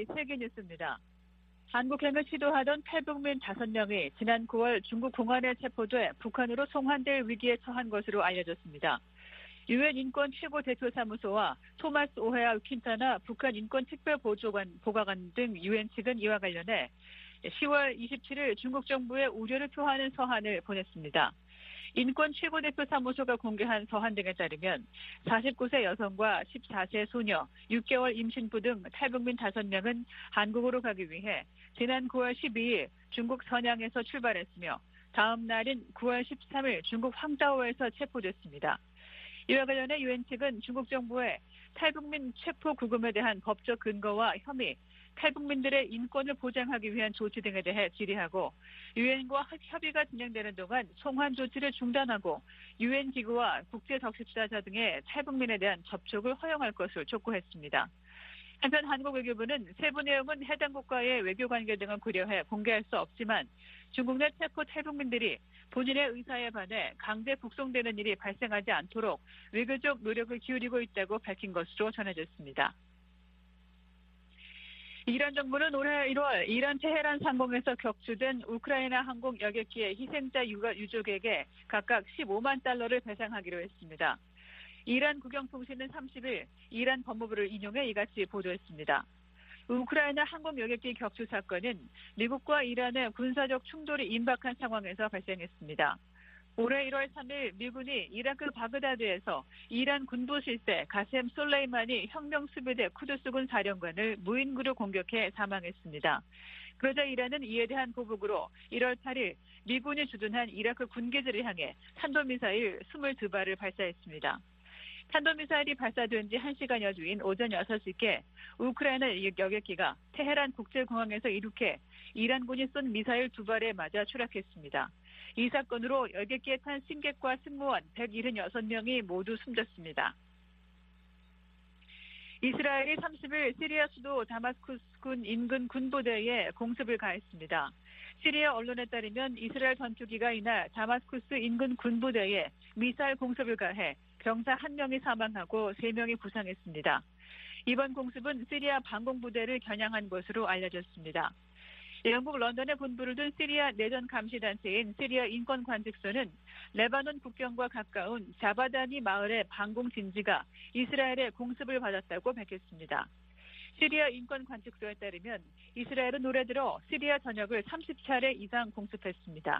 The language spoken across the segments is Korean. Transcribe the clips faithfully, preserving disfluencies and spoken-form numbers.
이어지 세계 뉴스입니다. 한국행을 시도하던 탈북민 다섯 명이 지난 구월 중국 공안에 체포돼 북한으로 송환될 위기에 처한 것으로 알려졌습니다. 유엔 인권 최고 대표사무소와 토마스 오헤아 퀸타나 북한 인권 특별보조관 보좌관 등 유엔 측은 이와 관련해 시월 이십칠일 중국 정부에 우려를 표하는 서한을 보냈습니다. 인권 최고대표사무소가 공개한 서한 등에 따르면 사십구 세 여성과 십사 세 소녀, 육 개월 임신부 등 탈북민 다섯 명은 한국으로 가기 위해 지난 구월 십이일 중국 선양에서 출발했으며 다음 날인 구월 십삼일 중국 황다오에서 체포됐습니다. 이와 관련해 유엔 측은 중국 정부에 탈북민 체포 구금에 대한 법적 근거와 혐의, 탈북민들의 인권을 보장하기 위한 조치 등에 대해 질의하고 유엔과 협의가 진행되는 동안 송환 조치를 중단하고 유엔 기구와 국제적십자자 등의 탈북민에 대한 접촉을 허용할 것을 촉구했습니다. 한편 한국 외교부는 세부 내용은 해당 국가의 외교관계 등을 고려해 공개할 수 없지만 중국 내 체포 탈북민들이 본인의 의사에 반해 강제 북송되는 일이 발생하지 않도록 외교적 노력을 기울이고 있다고 밝힌 것으로 전해졌습니다. 이란 정부는 올해 일월 이란 테헤란 상공에서 격추된 우크라이나 항공 여객기의 희생자 유족에게 각각 십오만 달러를 배상하기로 했습니다. 이란 국영통신은 삼십일 이란 법무부를 인용해 이같이 보도했습니다. 우크라이나 항공 여객기 격추 사건은 미국과 이란의 군사적 충돌이 임박한 상황에서 발생했습니다. 올해 일월 삼일 미군이 이라크 바그다드에서 이란 군부 실세 가셈 솔레이마니 혁명수비대 쿠드스군 사령관을 무인구로 공격해 사망했습니다. 그러자 이란은 이에 대한 보복으로 일월 팔일 미군이 주둔한 이라크 군기지를 향해 탄도미사일 이십이 발을 발사했습니다. 탄도미사일이 발사된 지 한 시간여 뒤인 오전 여섯 시께 우크라이나 여객기가 테헤란 국제공항에서 이륙해 이란군이 쏜 미사일 두 발에 맞아 추락했습니다. 이 사건으로 여객기에 탄 승객과 승무원 백칠십육 명이 모두 숨졌습니다. 이스라엘이 삼십일 시리아 수도 다마스쿠스군 인근 군부대에 공습을 가했습니다. 시리아 언론에 따르면 이스라엘 전투기가 이날 다마스쿠스 인근 군부대에 미사일 공습을 가해 병사 한 명이 사망하고 세 명이 부상했습니다. 이번 공습은 시리아 방공부대를 겨냥한 것으로 알려졌습니다. 영국 런던에 본부를 둔 시리아 내전 감시단체인 시리아 인권관측소는 레바논 국경과 가까운 자바다니 마을의 방공 진지가 이스라엘의 공습을 받았다고 밝혔습니다. 시리아 인권관측소에 따르면 이스라엘은 올해 들어 시리아 전역을 삼십 차례 이상 공습했습니다.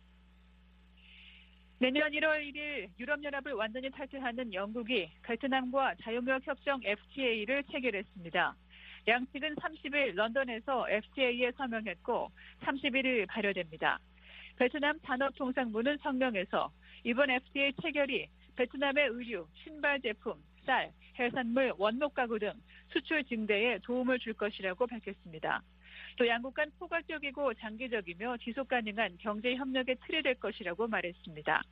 내년 일월 일일 유럽연합을 완전히 탈퇴하는 영국이 베트남과 자유무역협정 에프티에이를 체결했습니다. 양측은 삼십일 런던에서 에프티에이에 서명했고 삼십일일 발효됩니다. 베트남 산업통상부는 성명에서 이번 에프티에이 체결이 베트남의 의류, 신발 제품, 쌀, 해산물, 원목 가구 등 수출 증대에 도움을 줄 것이라고 밝혔습니다. 또 양국 간 포괄적이고 장기적이며 지속 가능한 경제 협력의 틀이 될 것이라고 말했습니다.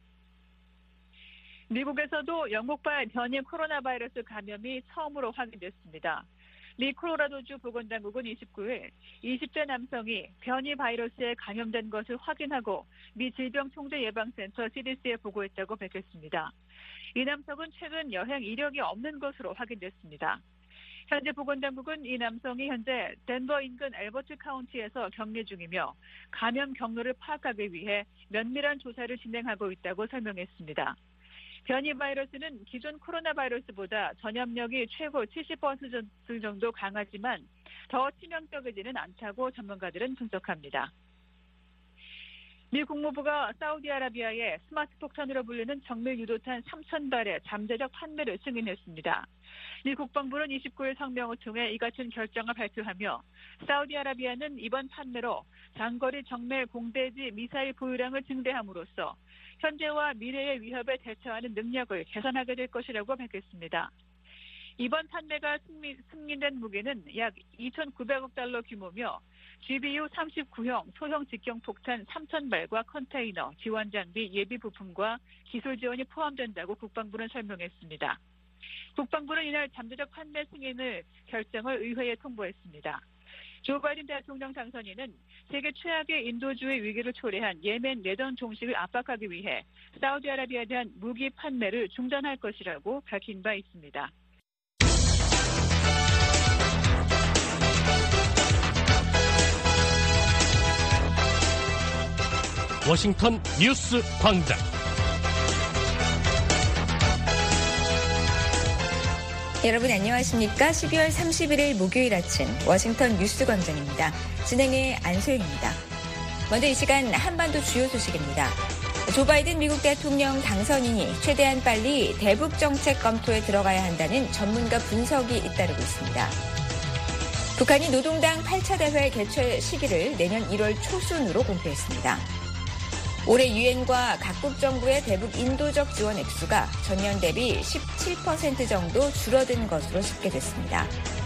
미국에서도 영국발 변이 코로나 바이러스 감염이 처음으로 확인됐습니다. 미 콜로라도주 보건당국은 이십구일 이십 대 남성이 변이 바이러스에 감염된 것을 확인하고 미 질병통제예방센터 씨디씨에 보고했다고 밝혔습니다. 이 남성은 최근 여행 이력이 없는 것으로 확인됐습니다. 현재 보건당국은 이 남성이 현재 덴버 인근 엘버트 카운티에서 격리 중이며 감염 경로를 파악하기 위해 면밀한 조사를 진행하고 있다고 설명했습니다. 변이 바이러스는 기존 코로나 바이러스보다 전염력이 최고 칠십 퍼센트 정도 강하지만 더 치명적이지는 않다고 전문가들은 분석합니다. 미 국무부가 사우디아라비아에 스마트 폭탄으로 불리는 정밀 유도탄 삼천 발의 잠재적 판매를 승인했습니다. 미 국방부는 이십구일 성명을 통해 이 같은 결정을 발표하며 사우디아라비아는 이번 판매로 장거리 정밀 공대지 미사일 보유량을 증대함으로써 현재와 미래의 위협에 대처하는 능력을 개선하게 될 것이라고 밝혔습니다. 이번 판매가 승리, 승인된 무기는 약 이천구백억 달러 규모며 지비유 삼십구형 소형 직경폭탄 삼천 발과 컨테이너, 지원 장비, 예비 부품과 기술 지원이 포함된다고 국방부는 설명했습니다. 국방부는 이날 잠재적 판매 승인을 결정을 의회에 통보했습니다. 조 바이든 대통령 당선인은 세계 최악의 인도주의 위기를 초래한 예멘 내전 종식을 압박하기 위해 사우디아라비아에 대한 무기 판매를 중단할 것이라고 밝힌 바 있습니다. 워싱턴 뉴스 광장. 여러분 안녕하십니까? 십이월 삼십일일 목요일 아침 워싱턴 뉴스 광장입니다. 진행의 안소영입니다. 먼저 이 시간 한반도 주요 소식입니다. 조 바이든 미국 대통령 당선인이 최대한 빨리 대북 정책 검토에 들어가야 한다는 전문가 분석이 잇따르고 있습니다. 북한이 노동당 팔 차 대회 개최 시기를 내년 일월 초순으로 공표했습니다. 올해 유엔과 각국 정부의 대북 인도적 지원 액수가 전년 대비 십칠 퍼센트 정도 줄어든 것으로 집계됐습니다.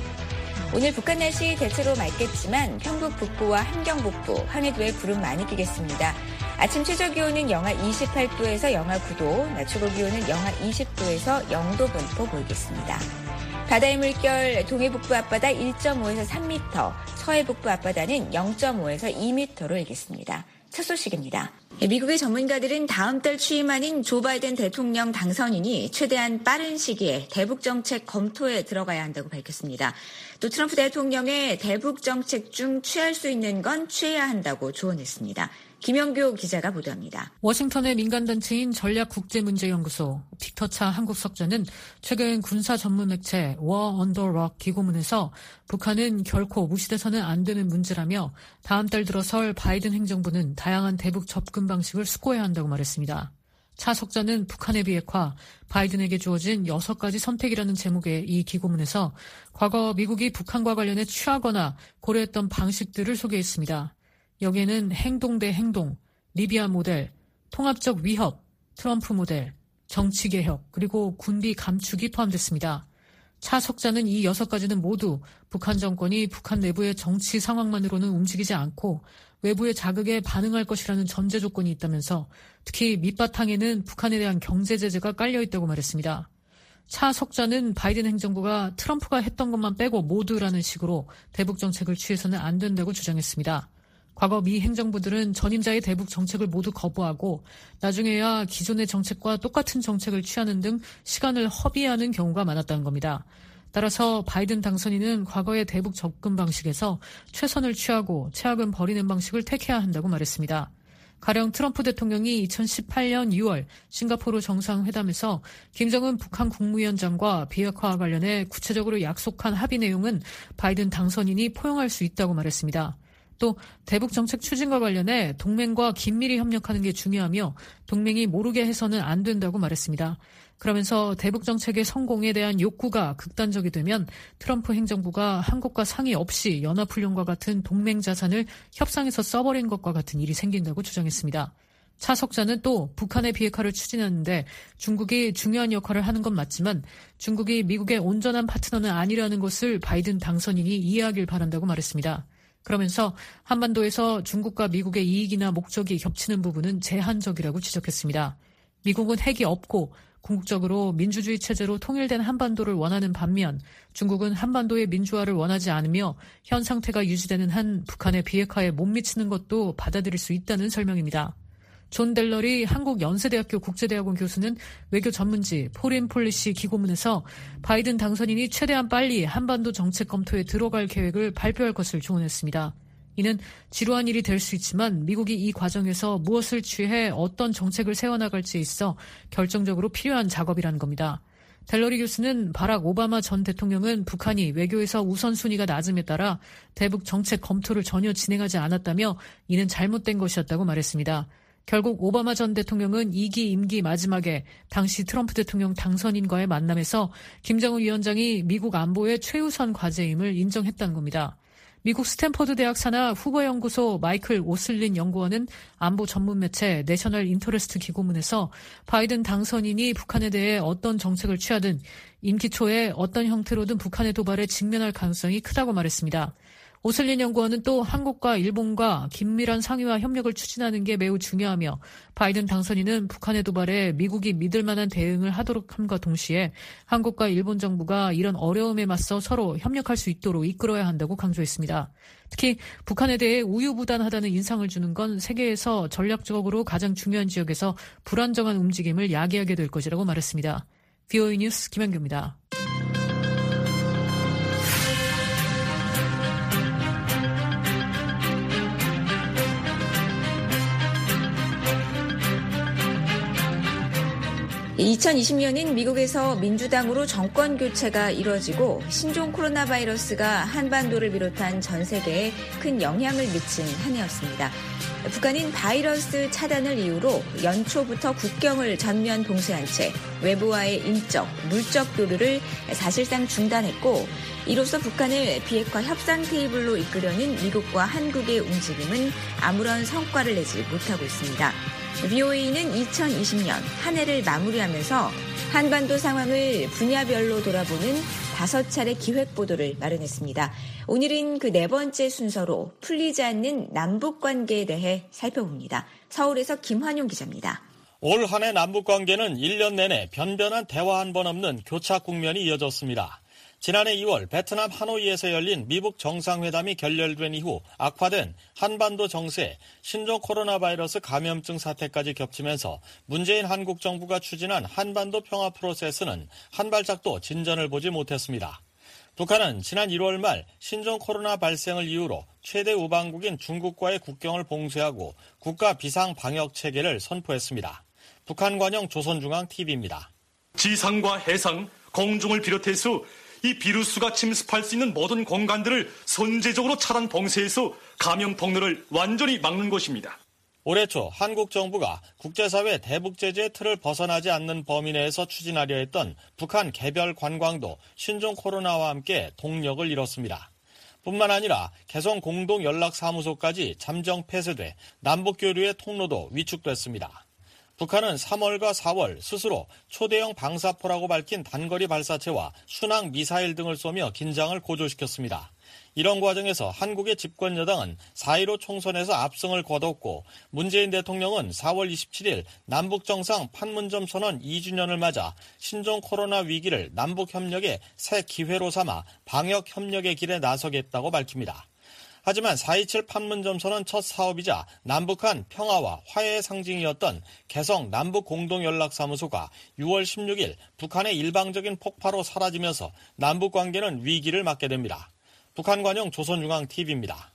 오늘 북한 날씨 대체로 맑겠지만 평북 북부와 함경 북부, 황해도에 구름 많이 끼겠습니다. 아침 최저 기온은 영하 이십팔 도에서 영하 구 도, 낮 최고 기온은 영하 이십 도에서 영 도 분포 보이겠습니다. 바다의 물결 동해 북부 앞바다 일 점 오에서 삼 미터, 서해 북부 앞바다는 영 점 오에서 이 미터로 일겠습니다. 첫 소식입니다. 미국의 전문가들은 다음 달 취임하는 조 바이든 대통령 당선인이 최대한 빠른 시기에 대북 정책 검토에 들어가야 한다고 밝혔습니다. 또 트럼프 대통령의 대북 정책 중 취할 수 있는 건 취해야 한다고 조언했습니다. 김영교 기자가 보도합니다. 워싱턴의 민간단체인 전략국제문제연구소 빅터차 한국석자는 최근 군사 전문 매체 워 언더 록 기고문에서 북한은 결코 무시돼서는 안 되는 문제라며 다음 달 들어설 바이든 행정부는 다양한 대북 접근 방식을 수고해야 한다고 말했습니다. 차 석자는 북한의 비핵화, 바이든에게 주어진 여섯 가지 선택이라는 제목의 이 기고문에서 과거 미국이 북한과 관련해 취하거나 고려했던 방식들을 소개했습니다. 여기에는 행동 대 행동, 리비아 모델, 통합적 위협, 트럼프 모델, 정치개혁, 그리고 군비 감축이 포함됐습니다. 차 석자는 이 여섯 가지는 모두 북한 정권이 북한 내부의 정치 상황만으로는 움직이지 않고 외부의 자극에 반응할 것이라는 전제 조건이 있다면서 특히 밑바탕에는 북한에 대한 경제 제재가 깔려있다고 말했습니다. 차 석자는 바이든 행정부가 트럼프가 했던 것만 빼고 모두라는 식으로 대북 정책을 취해서는 안 된다고 주장했습니다. 과거 미 행정부들은 전임자의 대북 정책을 모두 거부하고 나중에야 기존의 정책과 똑같은 정책을 취하는 등 시간을 허비하는 경우가 많았다는 겁니다. 따라서 바이든 당선인은 과거의 대북 접근 방식에서 최선을 취하고 최악은 버리는 방식을 택해야 한다고 말했습니다. 가령 트럼프 대통령이 이천십팔년 유월 싱가포르 정상회담에서 김정은 북한 국무위원장과 비핵화와 관련해 구체적으로 약속한 합의 내용은 바이든 당선인이 포용할 수 있다고 말했습니다. 또 대북 정책 추진과 관련해 동맹과 긴밀히 협력하는 게 중요하며 동맹이 모르게 해서는 안 된다고 말했습니다. 그러면서 대북 정책의 성공에 대한 욕구가 극단적이 되면 트럼프 행정부가 한국과 상의 없이 연합훈련과 같은 동맹 자산을 협상에서 써버린 것과 같은 일이 생긴다고 주장했습니다. 차 석자는 또 북한의 비핵화를 추진하는데 중국이 중요한 역할을 하는 건 맞지만 중국이 미국의 온전한 파트너는 아니라는 것을 바이든 당선인이 이해하길 바란다고 말했습니다. 그러면서 한반도에서 중국과 미국의 이익이나 목적이 겹치는 부분은 제한적이라고 지적했습니다. 미국은 핵이 없고 궁극적으로 민주주의 체제로 통일된 한반도를 원하는 반면 중국은 한반도의 민주화를 원하지 않으며 현 상태가 유지되는 한 북한의 비핵화에 못 미치는 것도 받아들일 수 있다는 설명입니다. 존 델러리 한국연세대학교 국제대학원 교수는 외교 전문지 포린 폴리시 기고문에서 바이든 당선인이 최대한 빨리 한반도 정책 검토에 들어갈 계획을 발표할 것을 조언했습니다. 이는 지루한 일이 될 수 있지만 미국이 이 과정에서 무엇을 취해 어떤 정책을 세워나갈지에 있어 결정적으로 필요한 작업이라는 겁니다. 델러리 교수는 바락 오바마 전 대통령은 북한이 외교에서 우선순위가 낮음에 따라 대북 정책 검토를 전혀 진행하지 않았다며 이는 잘못된 것이었다고 말했습니다. 결국 오바마 전 대통령은 이 기 임기 마지막에 당시 트럼프 대통령 당선인과의 만남에서 김정은 위원장이 미국 안보의 최우선 과제임을 인정했다는 겁니다. 미국 스탠퍼드 대학 산하 후보연구소 마이클 오슬린 연구원은 안보 전문 매체 내셔널 인터레스트 기고문에서 바이든 당선인이 북한에 대해 어떤 정책을 취하든 임기 초에 어떤 형태로든 북한의 도발에 직면할 가능성이 크다고 말했습니다. 오슬린 연구원은 또 한국과 일본과 긴밀한 상의와 협력을 추진하는 게 매우 중요하며 바이든 당선인은 북한의 도발에 미국이 믿을 만한 대응을 하도록 함과 동시에 한국과 일본 정부가 이런 어려움에 맞서 서로 협력할 수 있도록 이끌어야 한다고 강조했습니다. 특히 북한에 대해 우유부단하다는 인상을 주는 건 세계에서 전략적으로 가장 중요한 지역에서 불안정한 움직임을 야기하게 될 것이라고 말했습니다. 브이오에이 뉴스 김현규입니다. 이천이십 년인 미국에서 민주당으로 정권 교체가 이뤄지고 신종 코로나 바이러스가 한반도를 비롯한 전 세계에 큰 영향을 미친 한 해였습니다. 북한은 바이러스 차단을 이유로 연초부터 국경을 전면 봉쇄한 채 외부와의 인적, 물적 교류를 사실상 중단했고 이로써 북한을 비핵화 협상 테이블로 이끌려는 미국과 한국의 움직임은 아무런 성과를 내지 못하고 있습니다. 브이오에이는 이천이십 년 한 해를 마무리하면서 한반도 상황을 분야별로 돌아보는 다섯 차례 기획 보도를 마련했습니다. 오늘은 그 네 번째 순서로 풀리지 않는 남북 관계에 대해 살펴봅니다. 서울에서 김환용 기자입니다. 올 한 해 남북 관계는 일 년 내내 변변한 대화 한 번 없는 교착 국면이 이어졌습니다. 지난해 이월 베트남 하노이에서 열린 미북 정상회담이 결렬된 이후 악화된 한반도 정세, 신종 코로나 바이러스 감염증 사태까지 겹치면서 문재인 한국 정부가 추진한 한반도 평화 프로세스는 한 발짝도 진전을 보지 못했습니다. 북한은 지난 일월 말 신종 코로나 발생을 이유로 최대 우방국인 중국과의 국경을 봉쇄하고 국가 비상 방역 체계를 선포했습니다. 북한 관영 조선중앙티비입니다. 지상과 해상, 공중을 비롯해서 이 비루스가 침습할 수 있는 모든 공간들을 선제적으로 차단 봉쇄해서 감염 통로를 완전히 막는 것입니다. 올해 초 한국 정부가 국제사회 대북 제재의 틀을 벗어나지 않는 범위 내에서 추진하려 했던 북한 개별 관광도 신종 코로나와 함께 동력을 잃었습니다. 뿐만 아니라 개성 공동연락사무소까지 잠정 폐쇄돼 남북교류의 통로도 위축됐습니다. 북한은 삼월과 사월 스스로 초대형 방사포라고 밝힌 단거리 발사체와 순항 미사일 등을 쏘며 긴장을 고조시켰습니다. 이런 과정에서 한국의 집권 여당은 사 일오 총선에서 압승을 거뒀고 문재인 대통령은 사월 이십칠일 남북정상 판문점 선언 이 주년을 맞아 신종 코로나 위기를 남북협력의 새 기회로 삼아 방역협력의 길에 나서겠다고 밝힙니다. 하지만 사 이칠 판문점 선언 첫 사업이자 남북한 평화와 화해의 상징이었던 개성 남북공동연락사무소가 유월 십육일 북한의 일방적인 폭파로 사라지면서 남북관계는 위기를 맞게 됩니다. 북한 관영 조선중앙티비입니다.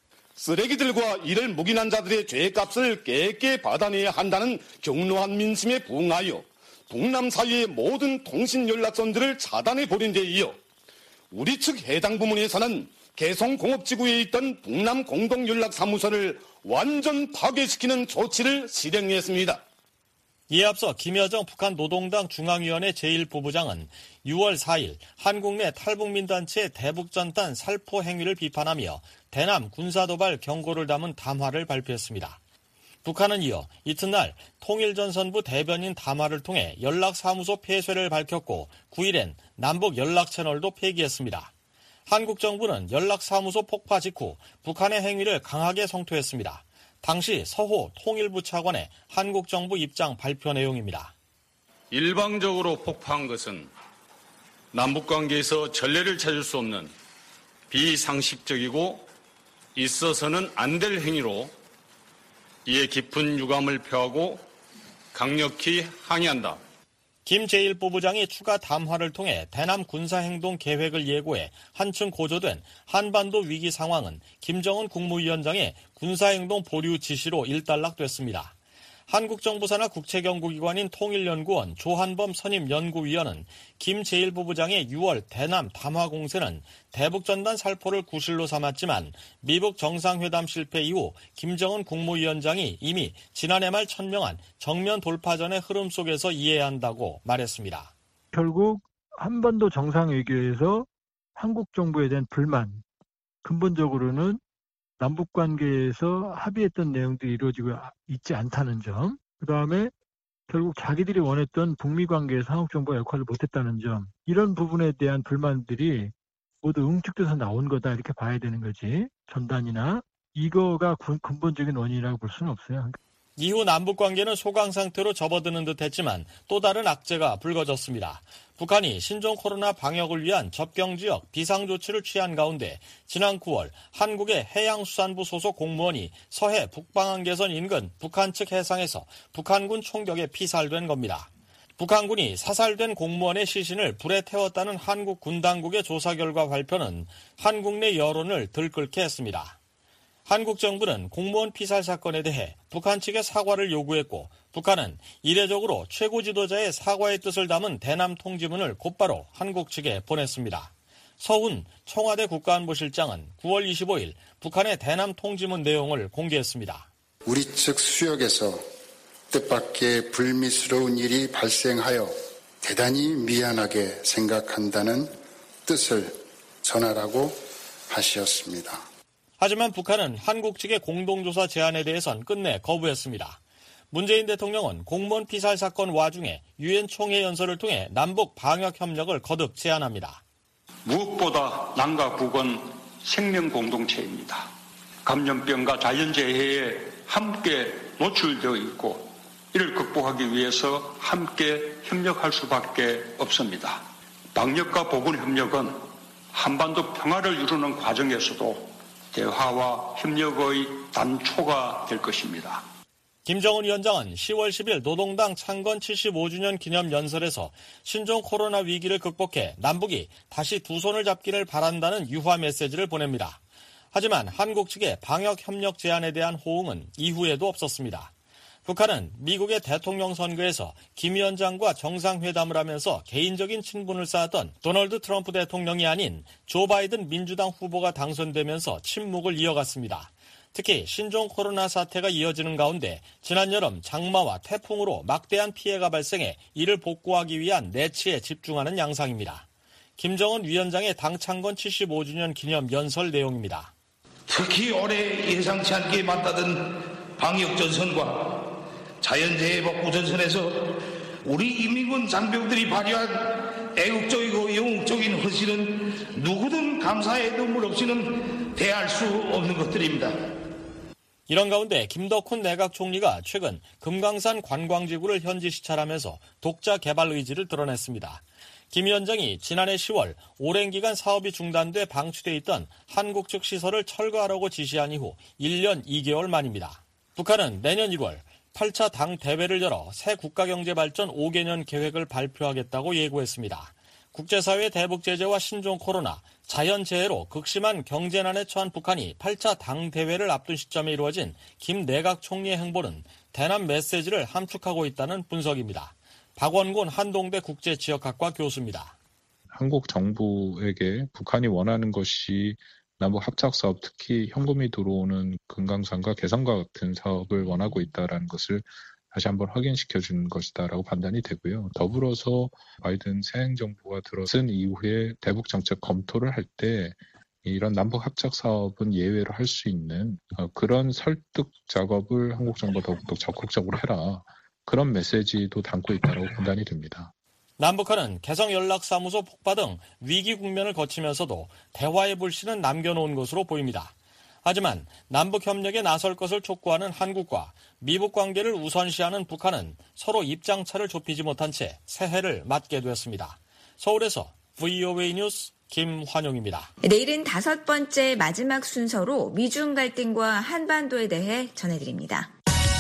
쓰레기들과 이를 묵인한 자들의 죄값을 깨끗이 받아내야 한다는 격노한 민심에 부응하여 북남 사이의 모든 통신연락선들을 차단해버린 데 이어 우리 측 해당 부문에서는 개성공업지구에 있던 북남 공동연락사무소를 완전 파괴시키는 조치를 실행했습니다. 이에 앞서 김여정 북한 노동당 중앙위원회 제일 부부장은 유월 사일 한국 내 탈북민단체의 대북전단 살포 행위를 비판하며 대남 군사도발 경고를 담은 담화를 발표했습니다. 북한은 이어 이튿날 통일전선부 대변인 담화를 통해 연락사무소 폐쇄를 밝혔고 구일엔 남북 연락채널도 폐기했습니다. 한국 정부는 연락사무소 폭파 직후 북한의 행위를 강하게 성토했습니다. 당시 서호 통일부 차관의 한국 정부 입장 발표 내용입니다. 일방적으로 폭파한 것은 남북관계에서 전례를 찾을 수 없는 비상식적이고 있어서는 안 될 행위로 이에 깊은 유감을 표하고 강력히 항의한다. 김 제일 부부장이 추가 담화를 통해 대남 군사행동 계획을 예고해 한층 고조된 한반도 위기 상황은 김정은 국무위원장의 군사행동 보류 지시로 일단락됐습니다. 한국 정부 산하 국책연구기관인 통일연구원 조한범 선임 연구위원은 김 제일 부부장의 유월 대남 담화 공세는 대북전단 살포를 구실로 삼았지만 미북 정상회담 실패 이후 김정은 국무위원장이 이미 지난해 말 천명한 정면 돌파전의 흐름 속에서 이해해야 한다고 말했습니다. 결국 한반도 정상외교에서 한국 정부에 대한 불만, 근본적으로는 남북관계에서 합의했던 내용들이 이루어지고 있지 않다는 점, 그 다음에 결국 자기들이 원했던 북미 관계에서 한국 정부가 역할을 못했다는 점, 이런 부분에 대한 불만들이 모두 응축돼서 나온 거다 이렇게 봐야 되는 거지. 전단이나 이거가 근본적인 원인이라고 볼 수는 없어요. 이후 남북관계는 소강 상태로 접어드는 듯했지만 또 다른 악재가 불거졌습니다. 북한이 신종 코로나 방역을 위한 접경지역 비상조치를 취한 가운데 지난 구월 한국의 해양수산부 소속 공무원이 서해 북방한계선 인근 북한 측 해상에서 북한군 총격에 피살된 겁니다. 북한군이 사살된 공무원의 시신을 불에 태웠다는 한국 군 당국의 조사 결과 발표는 한국 내 여론을 들끓게 했습니다. 한국 정부는 공무원 피살 사건에 대해 북한 측의 사과를 요구했고 북한은 이례적으로 최고 지도자의 사과의 뜻을 담은 대남 통지문을 곧바로 한국 측에 보냈습니다. 서훈 청와대 국가안보실장은 구월 이십오일 북한의 대남 통지문 내용을 공개했습니다. 우리 측 수역에서 뜻밖의 불미스러운 일이 발생하여 대단히 미안하게 생각한다는 뜻을 전하라고 하셨습니다. 하지만 북한은 한국 측의 공동조사 제안에 대해선 끝내 거부했습니다. 문재인 대통령은 공무원 피살 사건 와중에 유엔 총회 연설을 통해 남북 방역 협력을 거듭 제안합니다. 무엇보다 남과 북은 생명 공동체입니다. 감염병과 자연재해에 함께 노출되어 있고 이를 극복하기 위해서 함께 협력할 수밖에 없습니다. 방역과 보건 협력은 한반도 평화를 이루는 과정에서도 대화와 협력의 단초가 될 것입니다. 김정은 위원장은 시월 십일 노동당 창건 칠십오 주년 기념 연설에서 신종 코로나 위기를 극복해 남북이 다시 두 손을 잡기를 바란다는 유화 메시지를 보냅니다. 하지만 한국 측의 방역 협력 제안에 대한 호응은 이후에도 없었습니다. 북한은 미국의 대통령 선거에서 김 위원장과 정상회담을 하면서 개인적인 친분을 쌓았던 도널드 트럼프 대통령이 아닌 조 바이든 민주당 후보가 당선되면서 침묵을 이어갔습니다. 특히 신종 코로나 사태가 이어지는 가운데 지난 여름 장마와 태풍으로 막대한 피해가 발생해 이를 복구하기 위한 내치에 집중하는 양상입니다. 김정은 위원장의 당 창건 칠십오 주년 기념 연설 내용입니다. 특히 올해 예상치 않게 맞닿은 방역전선과 자연재해 복구전선에서 우리 인민군 장병들이 발휘한 애국적이고 영웅적인 헌신은 누구든 감사의 눈물 없이는 대할 수 없는 것들입니다. 이런 가운데 김덕훈 내각 총리가 최근 금강산 관광지구를 현지 시찰하면서 독자 개발 의지를 드러냈습니다. 김 위원장이 지난해 시월 오랜 기간 사업이 중단돼 방치돼 있던 한국 측 시설을 철거하라고 지시한 이후 일 년 이 개월 만입니다. 북한은 내년 일월 팔 차 당 대회를 열어 새 국가경제발전 오 개년 계획을 발표하겠다고 예고했습니다. 국제사회 대북 제재와 신종 코로나, 자연재해로 극심한 경제난에 처한 북한이 팔 차 당 대회를 앞둔 시점에 이루어진 김 내각 총리의 행보는 대남 메시지를 함축하고 있다는 분석입니다. 박원곤 한동대 국제지역학과 교수입니다. 한국 정부에게 북한이 원하는 것이 남북 합작 사업, 특히 현금이 들어오는 금강산과 개성과 같은 사업을 원하고 있다는 것을 다시 한번 확인시켜주는 것이다라고 판단이 되고요. 더불어서 바이든 새 행정부가 들어선 이후에 대북 정책 검토를 할 때 이런 남북 합작 사업은 예외로 할 수 있는 그런 설득 작업을 한국 정부가 더욱더 적극적으로 해라. 그런 메시지도 담고 있다고 판단이 됩니다. 남북한은 개성연락사무소 폭파 등 위기 국면을 거치면서도 대화의 불씨는 남겨놓은 것으로 보입니다. 하지만 남북협력에 나설 것을 촉구하는 한국과 미북 관계를 우선시하는 북한은 서로 입장차를 좁히지 못한 채 새해를 맞게 되었습니다. 서울에서 브이오에이 뉴스 김환용입니다. 내일은 다섯 번째 마지막 순서로 미중 갈등과 한반도에 대해 전해드립니다.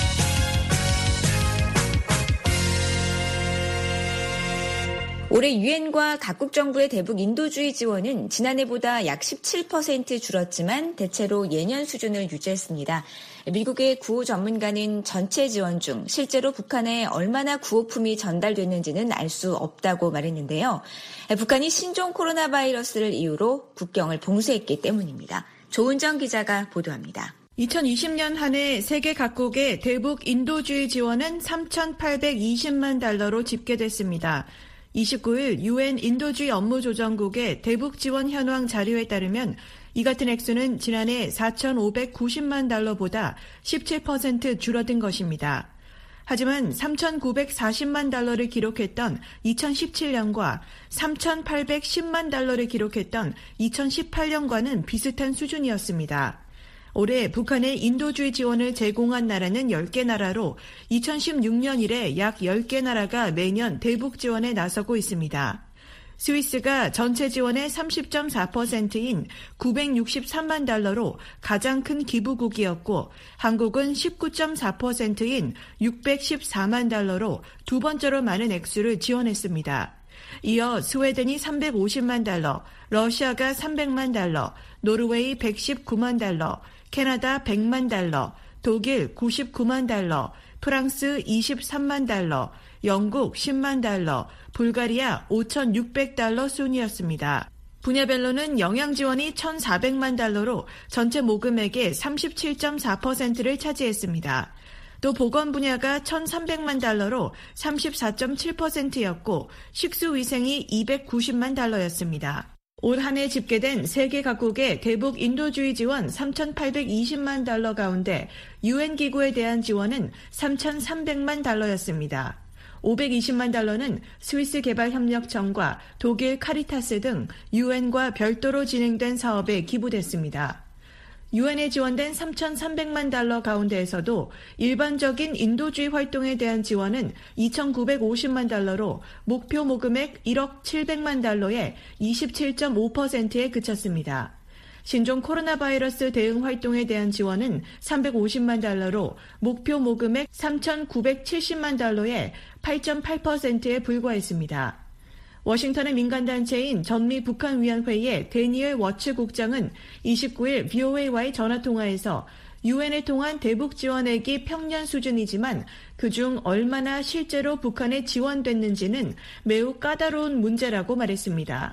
올해 유엔과 각국 정부의 대북 인도주의 지원은 지난해보다 약 십칠 퍼센트 줄었지만 대체로 예년 수준을 유지했습니다. 미국의 구호 전문가는 전체 지원 중 실제로 북한에 얼마나 구호품이 전달됐는지는 알 수 없다고 말했는데요. 북한이 신종 코로나 바이러스를 이유로 국경을 봉쇄했기 때문입니다. 조은정 기자가 보도합니다. 이천이십 년 한 해 세계 각국의 대북 인도주의 지원은 삼천팔백이십만 달러로 집계됐습니다. 이십구일 유엔 인도주의 업무조정국의 대북 지원 현황 자료에 따르면 이 같은 액수는 지난해 사천오백구십만 달러보다 십칠 퍼센트 줄어든 것입니다. 하지만 삼천구백사십만 달러를 기록했던 이천십칠 년과 삼천팔백십만 달러를 기록했던 이천십팔 년과는 비슷한 수준이었습니다. 올해 북한의 인도주의 지원을 제공한 나라는 열 개 나라로 이천십육 년 이래 약 열 개 나라가 매년 대북 지원에 나서고 있습니다. 스위스가 전체 지원의 삼십 점 사 퍼센트인 구백육십삼만 달러로 가장 큰 기부국이었고 한국은 십구 점 사 퍼센트인 육백십사만 달러로 두 번째로 많은 액수를 지원했습니다. 이어 스웨덴이 삼백오십만 달러, 러시아가 삼백만 달러, 노르웨이 백십구만 달러, 캐나다 백만 달러, 독일 구십구만 달러, 프랑스 이십삼만 달러, 영국 십만 달러, 불가리아 오천육백 달러 순이었습니다. 분야별로는 영양지원이 천사백만 달러로 전체 모금액의 삼십칠 점 사 퍼센트를 차지했습니다. 또 보건 분야가 천삼백만 달러로 삼십사 점 칠 퍼센트였고 식수위생이 이백구십만 달러였습니다. 올 한 해 집계된 세계 각국의 대북 인도주의 지원 삼천팔백이십만 달러 가운데 유엔 기구에 대한 지원은 삼천삼백만 달러였습니다. 오백이십만 달러는 스위스 개발협력청과 독일 카리타스 등 유엔과 별도로 진행된 사업에 기부됐습니다. 유엔에 지원된 삼천삼백만 달러 가운데에서도 일반적인 인도주의 활동에 대한 지원은 이천구백오십만 달러로 목표 모금액 일억 칠백만 달러의 이십칠 점 오 퍼센트에 그쳤습니다. 신종 코로나 바이러스 대응 활동에 대한 지원은 삼백오십만 달러로 목표 모금액 삼천구백칠십만 달러의 팔 점 팔 퍼센트에 불과했습니다. 워싱턴의 민간단체인 전미북한위원회의 데니얼 워츠 국장은 이십구일 브이오에이와의 전화통화에서 유엔을 통한 대북 지원액이 평년 수준이지만 그중 얼마나 실제로 북한에 지원됐는지는 매우 까다로운 문제라고 말했습니다.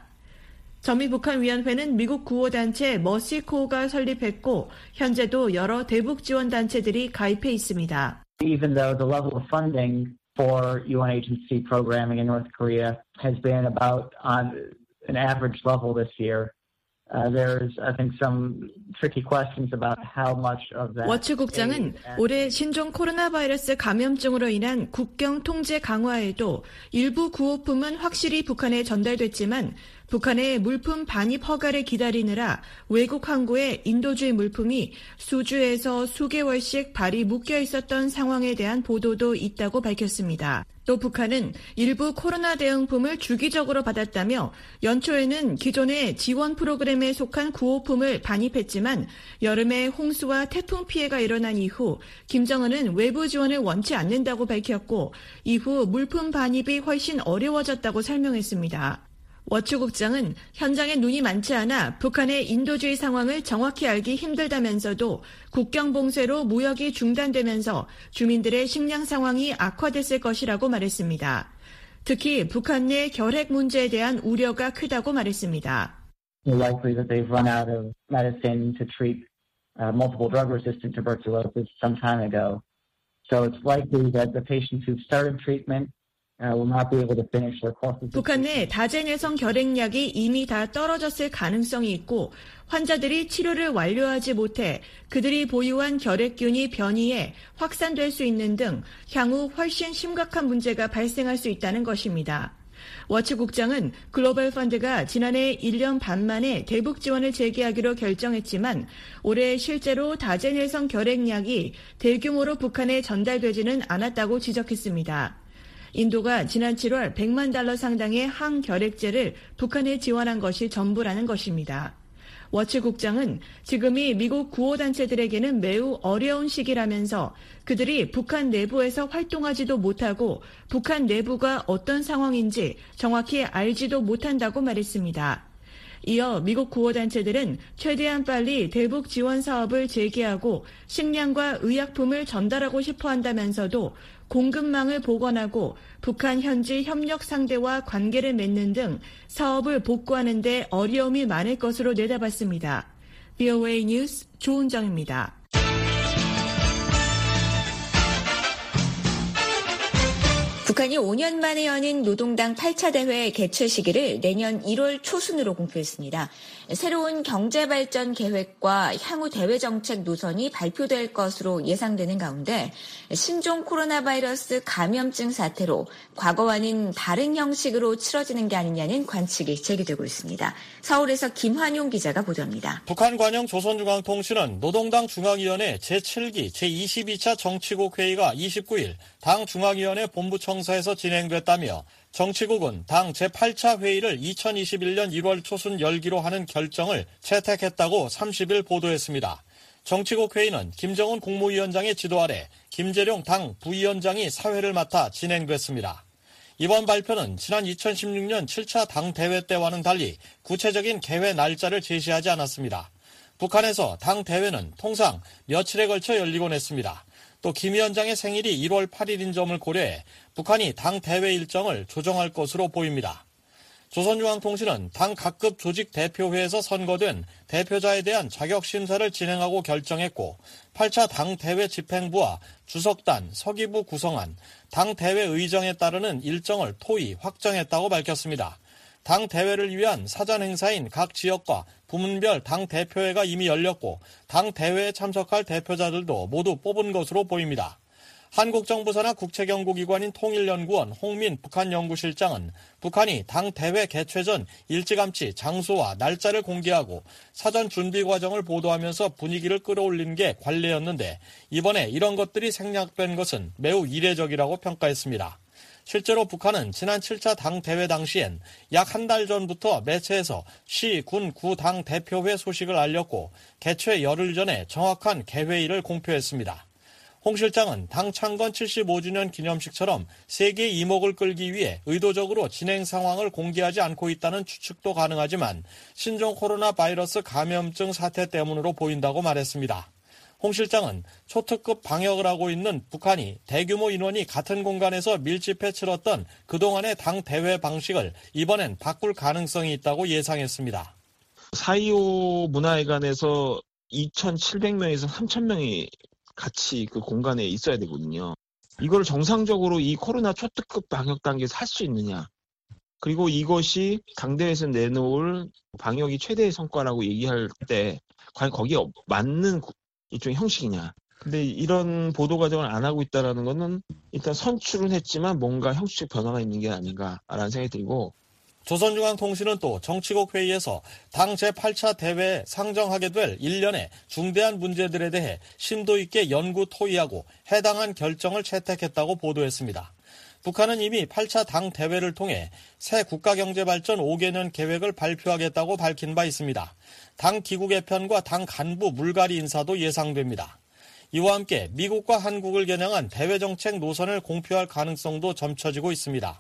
전미북한위원회는 미국 구호단체 머시코가 설립했고 현재도 여러 대북 지원 단체들이 가입해 있습니다. Even though the level of funding for U N agency programming in North Korea has been about on an average level this year. Uh, there's, I think, some tricky questions about how much of that. 워츠 국장은 올해 신종 코로나 바이러스 감염증으로 인한 국경 통제 강화에도 일부 구호품은 확실히 북한에 전달됐지만 북한의 물품 반입 허가를 기다리느라 외국 항구에 인도주의 물품이 수주에서 수개월씩 발이 묶여 있었던 상황에 대한 보도도 있다고 밝혔습니다. 또 북한은 일부 코로나 대응품을 주기적으로 받았다며 연초에는 기존의 지원 프로그램에 속한 구호품을 반입했지만 여름에 홍수와 태풍 피해가 일어난 이후 김정은은 외부 지원을 원치 않는다고 밝혔고 이후 물품 반입이 훨씬 어려워졌다고 설명했습니다. 워츠 국장은 현장에 눈이 많지 않아 북한의 인도주의 상황을 정확히 알기 힘들다면서도 국경 봉쇄로 무역이 중단되면서 주민들의 식량 상황이 악화됐을 것이라고 말했습니다. 특히 북한 내 결핵 문제에 대한 우려가 크다고 말했습니다. It's likely that they've run out of medicine to treat uh, multiple drug-resistant tuberculosis some time ago. So it's likely that the patients who've started treatment 북한 내 다제내성 결핵약이 이미 다 떨어졌을 가능성이 있고 환자들이 치료를 완료하지 못해 그들이 보유한 결핵균이 변이해 확산될 수 있는 등 향후 훨씬 심각한 문제가 발생할 수 있다는 것입니다. 워츠 국장은 글로벌 펀드가 지난해 일 년 반 만에 대북 지원을 재개하기로 결정했지만 올해 실제로 다제내성 결핵약이 대규모로 북한에 전달되지는 않았다고 지적했습니다. 인도가 지난 칠월 백만 달러 상당의 항결핵제를 북한에 지원한 것이 전부라는 것입니다. 워츠 국장은 지금이 미국 구호단체들에게는 매우 어려운 시기라면서 그들이 북한 내부에서 활동하지도 못하고 북한 내부가 어떤 상황인지 정확히 알지도 못한다고 말했습니다. 이어 미국 구호단체들은 최대한 빨리 대북 지원 사업을 재개하고 식량과 의약품을 전달하고 싶어 한다면서도 공급망을 복원하고 북한 현지 협력 상대와 관계를 맺는 등 사업을 복구하는 데 어려움이 많을 것으로 내다봤습니다. 브이오에이 뉴스 조은정입니다. 북한이 오 년 만에 여는 노동당 팔 차 대회 개최 시기를 내년 일월 초순으로 공표했습니다. 새로운 경제발전 계획과 향후 대외 정책 노선이 발표될 것으로 예상되는 가운데 신종 코로나 바이러스 감염증 사태로 과거와는 다른 형식으로 치러지는 게 아니냐는 관측이 제기되고 있습니다. 서울에서 김환용 기자가 보도합니다. 북한 관영 조선중앙통신은 노동당 중앙위원회 제칠 기 제이십이 차 정치국 회의가 이십구일 당 중앙위원회 본부청사에서 진행됐다며 정치국은 당 제팔 차 회의를 이천이십일 년 일월 초순 열기로 하는 결정을 채택했다고 삼십일 보도했습니다. 정치국 회의는 김정은 국무위원장의 지도 아래 김재룡 당 부위원장이 사회를 맡아 진행됐습니다. 이번 발표는 지난 이천십육 년 칠 차 당 대회 때와는 달리 구체적인 개회 날짜를 제시하지 않았습니다. 북한에서 당 대회는 통상 며칠에 걸쳐 열리곤 했습니다. 또 김 위원장의 생일이 일월 팔일인 점을 고려해 북한이 당 대회 일정을 조정할 것으로 보입니다. 조선중앙통신은 당 각급 조직 대표회에서 선거된 대표자에 대한 자격심사를 진행하고 결정했고 팔 차 당대회 집행부와 주석단, 서기부 구성안, 당대회 의정에 따르는 일정을 토의 확정했다고 밝혔습니다. 당대회를 위한 사전행사인 각 지역과 부문별 당대표회가 이미 열렸고 당대회에 참석할 대표자들도 모두 뽑은 것으로 보입니다. 한국정부사나 국책연구기관인 통일연구원 홍민 북한연구실장은 북한이 당대회 개최 전 일찌감치 장소와 날짜를 공개하고 사전 준비 과정을 보도하면서 분위기를 끌어올린 게 관례였는데 이번에 이런 것들이 생략된 것은 매우 이례적이라고 평가했습니다. 실제로 북한은 지난 칠 차 당대회 당시엔 약 한 달 전부터 매체에서 시, 군, 구 당 대표회 소식을 알렸고 개최 열흘 전에 정확한 개회일을 공표했습니다. 홍 실장은 당 창건 칠십오 주년 기념식처럼 세계의 이목을 끌기 위해 의도적으로 진행 상황을 공개하지 않고 있다는 추측도 가능하지만 신종 코로나 바이러스 감염증 사태 때문으로 보인다고 말했습니다. 홍 실장은 초특급 방역을 하고 있는 북한이 대규모 인원이 같은 공간에서 밀집해 치렀던 그동안의 당 대회 방식을 이번엔 바꿀 가능성이 있다고 예상했습니다. 사 이오 문화회관에서 이천칠백 명에서 삼천 명이 같이 그 공간에 있어야 되거든요. 이걸 정상적으로 이 코로나 초특급 방역 단계에서 할 수 있느냐. 그리고 이것이 당대회에서 내놓을 방역이 최대의 성과라고 얘기할 때 과연 거기에 맞는 일종의 형식이냐. 근데 이런 보도 과정을 안 하고 있다는 것은 일단 선출은 했지만 뭔가 형식적 변화가 있는 게 아닌가라는 생각이 들고 조선중앙통신은 또 정치국 회의에서 당 제팔 차 대회에 상정하게 될 일련의 중대한 문제들에 대해 심도 있게 연구 토의하고 해당한 결정을 채택했다고 보도했습니다. 북한은 이미 팔 차 당 대회를 통해 새 국가경제발전 오 개년 계획을 발표하겠다고 밝힌 바 있습니다. 당 기구 개편과 당 간부 물갈이 인사도 예상됩니다. 이와 함께 미국과 한국을 겨냥한 대외정책 노선을 공표할 가능성도 점쳐지고 있습니다.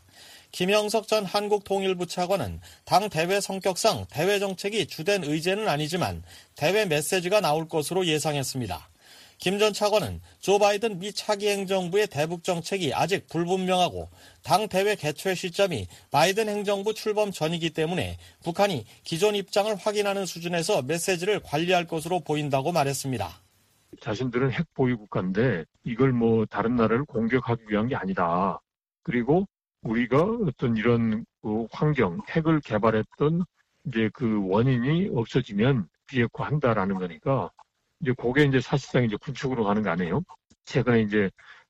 김영석 전 한국통일부 차관은 당 대회 성격상 대외 정책이 주된 의제는 아니지만 대외 메시지가 나올 것으로 예상했습니다. 김 전 차관은 조 바이든 미 차기 행정부의 대북 정책이 아직 불분명하고 당 대회 개최 시점이 바이든 행정부 출범 전이기 때문에 북한이 기존 입장을 확인하는 수준에서 메시지를 관리할 것으로 보인다고 말했습니다. 자신들은 핵 보유 국가인데 이걸 뭐 다른 나라를 공격하기 위한 게 아니다. 그리고 우리가 어떤 이런 그 환경, 핵을 개발했던 이제 그 원인이 없어지면 비핵화한다라는 거니까 이제 그게 이제 사실상 이제 군축으로 가는 거 아니에요? 최근에 이제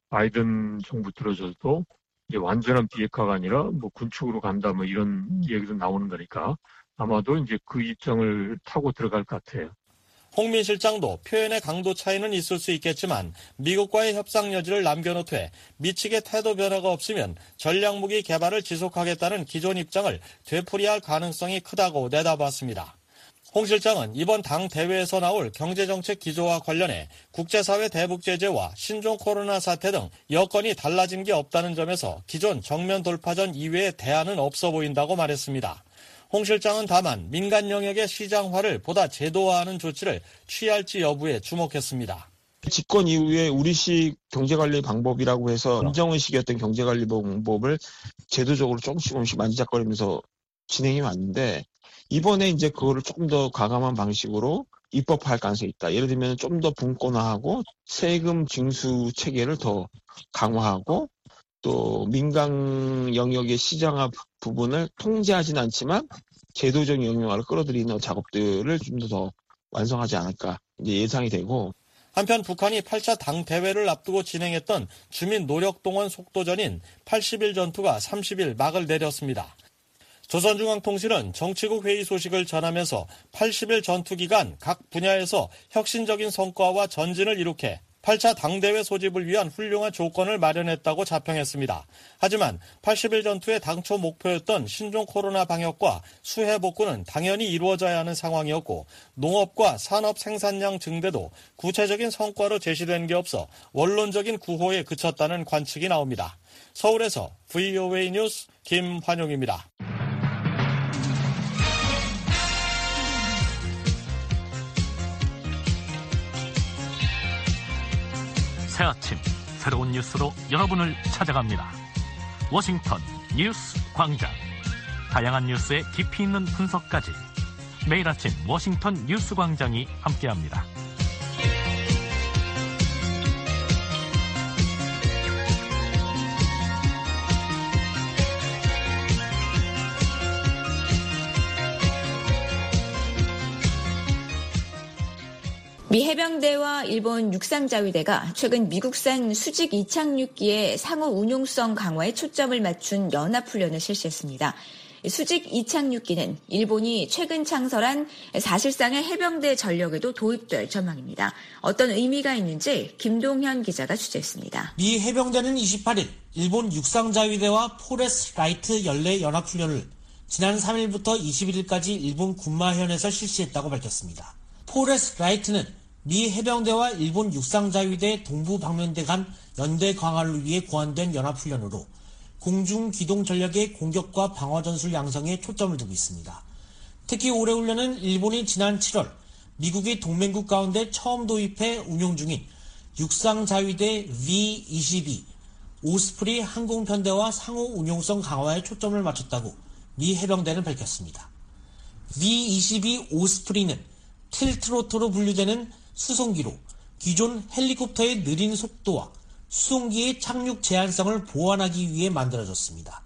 바이든 정부 들어서도 이제 완전한 비핵화가 아니라 뭐 군축으로 간다 뭐 이런 얘기도 나오는 거니까 아마도 이제 그 입장을 타고 들어갈 것 같아요. 홍민 실장도 표현의 강도 차이는 있을 수 있겠지만 미국과의 협상 여지를 남겨놓되 미측의 태도 변화가 없으면 전략무기 개발을 지속하겠다는 기존 입장을 되풀이할 가능성이 크다고 내다봤습니다. 홍 실장은 이번 당 대회에서 나올 경제정책 기조와 관련해 국제사회 대북 제재와 신종 코로나 사태 등 여건이 달라진 게 없다는 점에서 기존 정면 돌파전 이외의 대안은 없어 보인다고 말했습니다. 홍 실장은 다만 민간 영역의 시장화를 보다 제도화하는 조치를 취할지 여부에 주목했습니다. 집권 이후에 우리식 경제관리 방법이라고 해서 김정은식이었던 경제관리 방법을 제도적으로 조금씩 조금씩 만지작거리면서 진행해 왔는데 이번에 이제 그거를 조금 더 과감한 방식으로 입법할 가능성이 있다. 예를 들면 좀 더 분권화하고 세금 징수 체계를 더 강화하고 또 민간 영역의 시장화 부분을 통제하진 않지만 제도적 영역화를 끌어들이는 작업들을 좀 더 완성하지 않을까 이제 예상이 되고 한편 북한이 팔 차 당 대회를 앞두고 진행했던 주민 노력 동원 속도전인 팔십 일 전투가 삼십 일 막을 내렸습니다. 조선중앙통신은 정치국 회의 소식을 전하면서 팔십 일 전투 기간 각 분야에서 혁신적인 성과와 전진을 이룩해 팔 차 당대회 소집을 위한 훌륭한 조건을 마련했다고 자평했습니다. 하지만 팔십 일 전투의 당초 목표였던 신종 코로나 방역과 수해 복구는 당연히 이루어져야 하는 상황이었고 농업과 산업 생산량 증대도 구체적인 성과로 제시된 게 없어 원론적인 구호에 그쳤다는 관측이 나옵니다. 서울에서 브이오에이 뉴스 김환용입니다. 새 아침 새로운 뉴스로 여러분을 찾아갑니다. 워싱턴 뉴스 광장. 다양한 뉴스의 깊이 있는 분석까지 매일 아침 워싱턴 뉴스 광장이 함께합니다. 미 해병대와 일본 육상자위대가 최근 미국산 수직 이착륙기의 상호 운용성 강화에 초점을 맞춘 연합훈련을 실시했습니다. 수직 이착륙기는 일본이 최근 창설한 사실상의 해병대 전력에도 도입될 전망입니다. 어떤 의미가 있는지 김동현 기자가 취재했습니다. 미 해병대는 이십팔일 일본 육상자위대와 포레스 라이트 연례 연합훈련을 지난 삼일부터 이십일일까지 일본 군마현에서 실시했다고 밝혔습니다. 포레스 라이트는 미 해병대와 일본 육상자위대 동부방면대 간 연대 강화를 위해 고안된 연합훈련으로 공중 기동 전력의 공격과 방어 전술 양성에 초점을 두고 있습니다. 특히 올해 훈련은 일본이 지난 칠월 미국의 동맹국 가운데 처음 도입해 운용 중인 육상자위대 비 이십이 오스프리 항공편대와 상호 운용성 강화에 초점을 맞췄다고 미 해병대는 밝혔습니다. 비 이십이 오스프리는 틸트로터로 분류되는 수송기로 기존 헬리콥터의 느린 속도와 수송기의 착륙 제한성을 보완하기 위해 만들어졌습니다.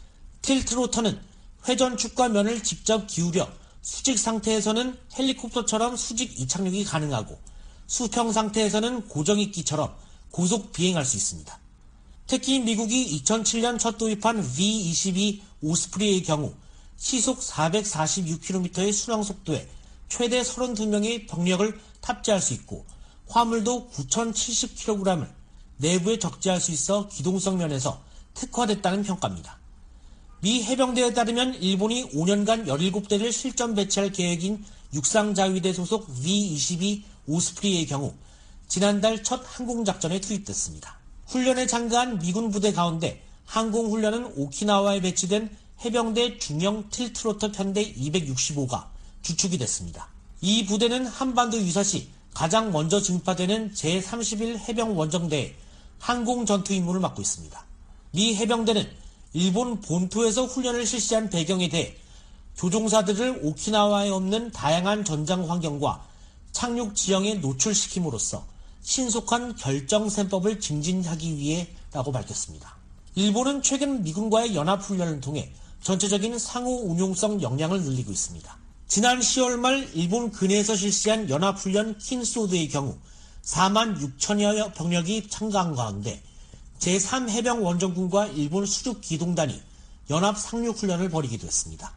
틸트로터는 회전축과 면을 직접 기울여 수직 상태에서는 헬리콥터처럼 수직 이착륙이 가능하고 수평 상태에서는 고정익기처럼 고속 비행할 수 있습니다. 특히 미국이 이천칠년 첫 도입한 비 이십이 오스프리의 경우 시속 사백사십육 킬로미터의 순항 속도에 최대 서른두 명의 병력을 탑재할 수 있고 화물도 구천칠십 킬로그램을 내부에 적재할 수 있어 기동성 면에서 특화됐다는 평가입니다. 미 해병대에 따르면 일본이 오년간 열일곱 대를 실전 배치할 계획인 육상자위대 소속 비 이십이 오스프리의 경우 지난달 첫 항공작전에 투입됐습니다. 훈련에 참가한 미군 부대 가운데 항공훈련은 오키나와에 배치된 해병대 중형 틸트로터 편대 이백육십오가 주축이 됐습니다. 이 부대는 한반도 유사시 가장 먼저 증파되는 제삼십일 해병원정대의 항공전투 임무를 맡고 있습니다. 미 해병대는 일본 본토에서 훈련을 실시한 배경에 대해 조종사들을 오키나와에 없는 다양한 전장 환경과 착륙 지형에 노출시킴으로써 신속한 결정셈법을 증진하기 위해라고 밝혔습니다. 일본은 최근 미군과의 연합훈련을 통해 전체적인 상호 운용성 역량을 늘리고 있습니다. 지난 시월 말 일본 근해에서 실시한 연합훈련 킨소드의 경우 사만 육천여 병력이 참가한 가운데 제삼 해병원정군과 일본 수륙기동단이 연합상륙훈련을 벌이기도 했습니다.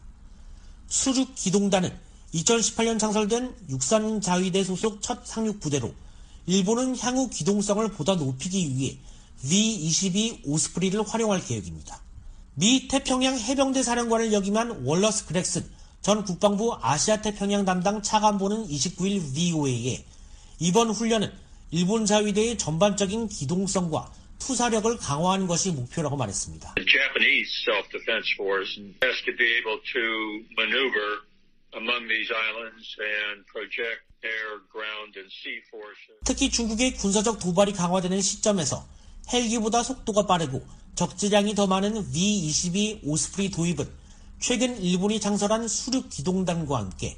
수륙기동단은 이천십팔년 창설된 육상자위대 소속 첫 상륙부대로 일본은 향후 기동성을 보다 높이기 위해 비 이십이 오스프리를 활용할 계획입니다. 미 태평양 해병대 사령관을 역임한 월러스 그렉슨 전 국방부 아시아태평양 담당 차관보는 이십구일 브이오에이에 이번 훈련은 일본 자위대의 전반적인 기동성과 투사력을 강화하는 것이 목표라고 말했습니다. The Japanese self-defense force has to be able to maneuver among these islands and project air, ground, and sea forces. 특히 중국의 군사적 도발이 강화되는 시점에서 헬기보다 속도가 빠르고 적재량이 더 많은 비 이십이 오스프리 도입은 최근 일본이 창설한 수륙기동단과 함께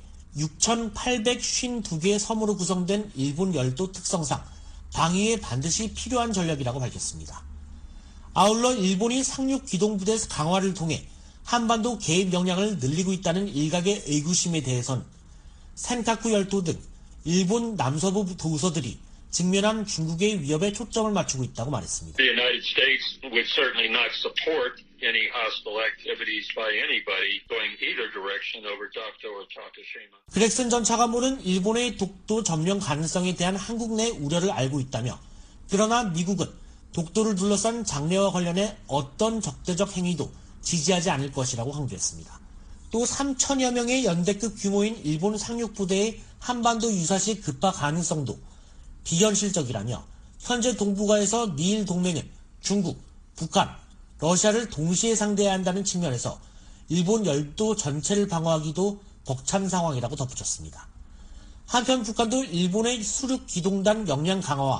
육천팔백오십이 개의 섬으로 구성된 일본 열도 특성상 방위에 반드시 필요한 전력이라고 밝혔습니다. 아울러 일본이 상륙기동부대 강화를 통해 한반도 개입 역량을 늘리고 있다는 일각의 의구심에 대해선 센카쿠 열도 등 일본 남서부 도서들이 직면한 중국의 위협에 초점을 맞추고 있다고 말했습니다. The United States would certainly not support any hostile activities by anybody going either direction over Dokdo or Tokushima. 그렉슨 전 차관보는 일본의 독도 점령 가능성에 대한 한국 내 우려를 알고 있다며 그러나 미국은 독도를 둘러싼 장래와 관련해 어떤 적대적 행위도 지지하지 않을 것이라고 강조했습니다. 또 삼천여 명의 연대급 규모인 일본 상륙부대의 한반도 유사시 급파 가능성도 비현실적이라며 현재 동북아에서 미일 동맹은 중국, 북한, 러시아를 동시에 상대해야 한다는 측면에서 일본 열도 전체를 방어하기도 벅찬 상황이라고 덧붙였습니다. 한편 북한도 일본의 수륙기동단 역량 강화와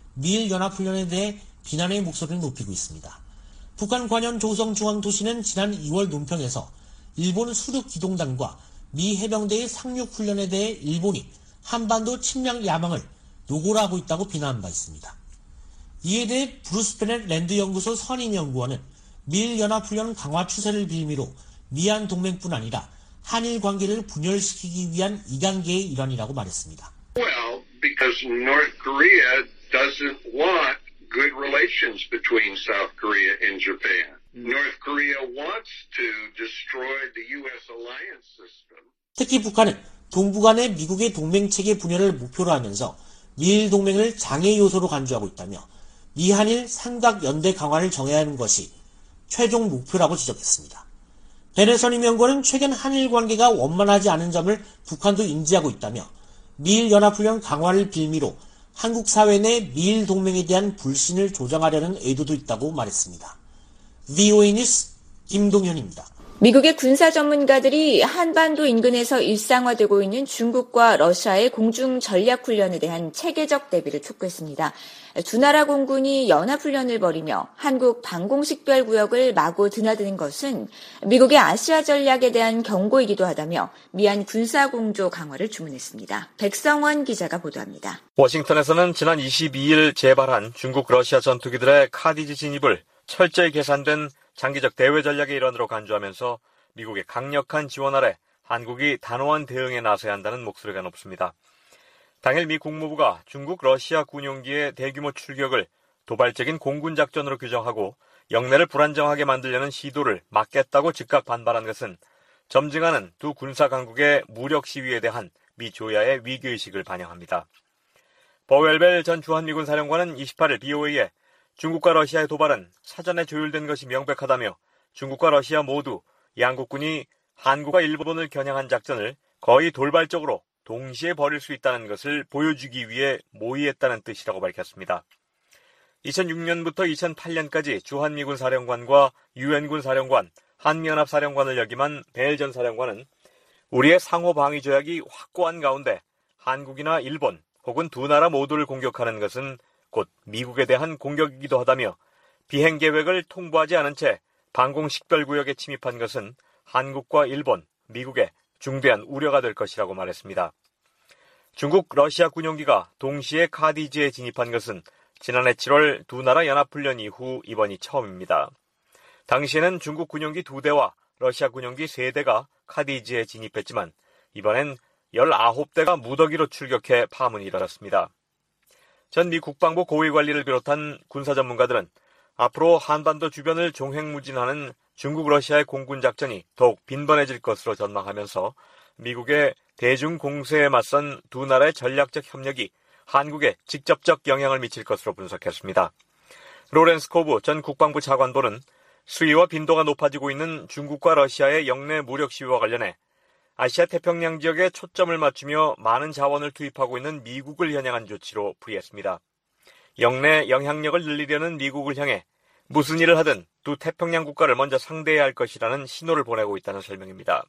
미일 연합훈련에 대해 비난의 목소리를 높이고 있습니다. 북한 관현 조성중앙도시는 지난 이월 논평에서 일본 수륙기동단과 미 해병대의 상륙훈련에 대해 일본이 한반도 침략 야망을 노골화하고 있다고 비난한 바 있습니다. 이에 대해 브루스 베넷 랜드연구소 선임연구원은 미일 연합훈련 강화 추세를 빌미로 미한 동맹뿐 아니라 한일 관계를 분열시키기 위한 이단계의 일환이라고 말했습니다. Well, because North Korea doesn't want good relations between South Korea and Japan. North Korea wants to destroy the U S alliance system. 특히 북한은 동북 간의 미국의 동맹체계 분열을 목표로 하면서 미일 동맹을 장애 요소로 간주하고 있다며 미한일 삼각 연대 강화를 정해야 하는 것이 최종 목표라고 지적했습니다. 베넷 선임연구원은 최근 한일 관계가 원만하지 않은 점을 북한도 인지하고 있다며 미일 연합훈련 강화를 빌미로 한국 사회 내 미일 동맹에 대한 불신을 조장하려는 의도도 있다고 말했습니다. 브이오에이 뉴스 김동현입니다. 미국의 군사 전문가들이 한반도 인근에서 일상화되고 있는 중국과 러시아의 공중 전략 훈련에 대한 체계적 대비를 촉구했습니다. 두 나라 공군이 연합훈련을 벌이며 한국 방공식별 구역을 마구 드나드는 것은 미국의 아시아 전략에 대한 경고이기도 하다며 미한 군사공조 강화를 주문했습니다. 백성원 기자가 보도합니다. 워싱턴에서는 지난 이십이일 재발한 중국 러시아 전투기들의 카디지 진입을 철저히 계산된 장기적 대외 전략의 일환으로 간주하면서 미국의 강력한 지원 아래 한국이 단호한 대응에 나서야 한다는 목소리가 높습니다. 당일 미 국무부가 중국 러시아 군용기의 대규모 출격을 도발적인 공군 작전으로 규정하고 영내를 불안정하게 만들려는 시도를 막겠다고 즉각 반발한 것은 점증하는 두 군사 강국의 무력 시위에 대한 미 조야의 위기의식을 반영합니다. 버웰벨 전 주한미군 사령관은 이십팔일 비오에이에 중국과 러시아의 도발은 사전에 조율된 것이 명백하다며 중국과 러시아 모두 양국군이 한국과 일본을 겨냥한 작전을 거의 돌발적으로 동시에 벌일 수 있다는 것을 보여주기 위해 모의했다는 뜻이라고 밝혔습니다. 이천육년부터 이천팔년까지 주한미군 사령관과 유엔군 사령관, 한미연합 사령관을 역임한 벨 전 사령관은 우리의 상호방위 조약이 확고한 가운데 한국이나 일본 혹은 두 나라 모두를 공격하는 것은 곧 미국에 대한 공격이기도 하다며 비행계획을 통보하지 않은 채 방공식별구역에 침입한 것은 한국과 일본, 미국에 중대한 우려가 될 것이라고 말했습니다. 중국 러시아 군용기가 동시에 카디지에 진입한 것은 지난해 칠월 두 나라 연합훈련 이후 이번이 처음입니다. 당시에는 중국 군용기 두 대와 러시아 군용기 세 대가 카디지에 진입했지만 이번엔 열아홉 대가 무더기로 출격해 파문이 일어났습니다. 전 미 국방부 고위관리를 비롯한 군사 전문가들은 앞으로 한반도 주변을 종횡무진하는 중국 러시아의 공군 작전이 더욱 빈번해질 것으로 전망하면서 미국의 대중 공세에 맞선 두 나라의 전략적 협력이 한국에 직접적 영향을 미칠 것으로 분석했습니다. 로렌스 코브 전 국방부 차관보는 수위와 빈도가 높아지고 있는 중국과 러시아의 영내 무력 시위와 관련해 아시아 태평양 지역에 초점을 맞추며 많은 자원을 투입하고 있는 미국을 겨냥한 조치로 풀이했습니다. 영내 영향력을 늘리려는 미국을 향해 무슨 일을 하든 두 태평양 국가를 먼저 상대해야 할 것이라는 신호를 보내고 있다는 설명입니다.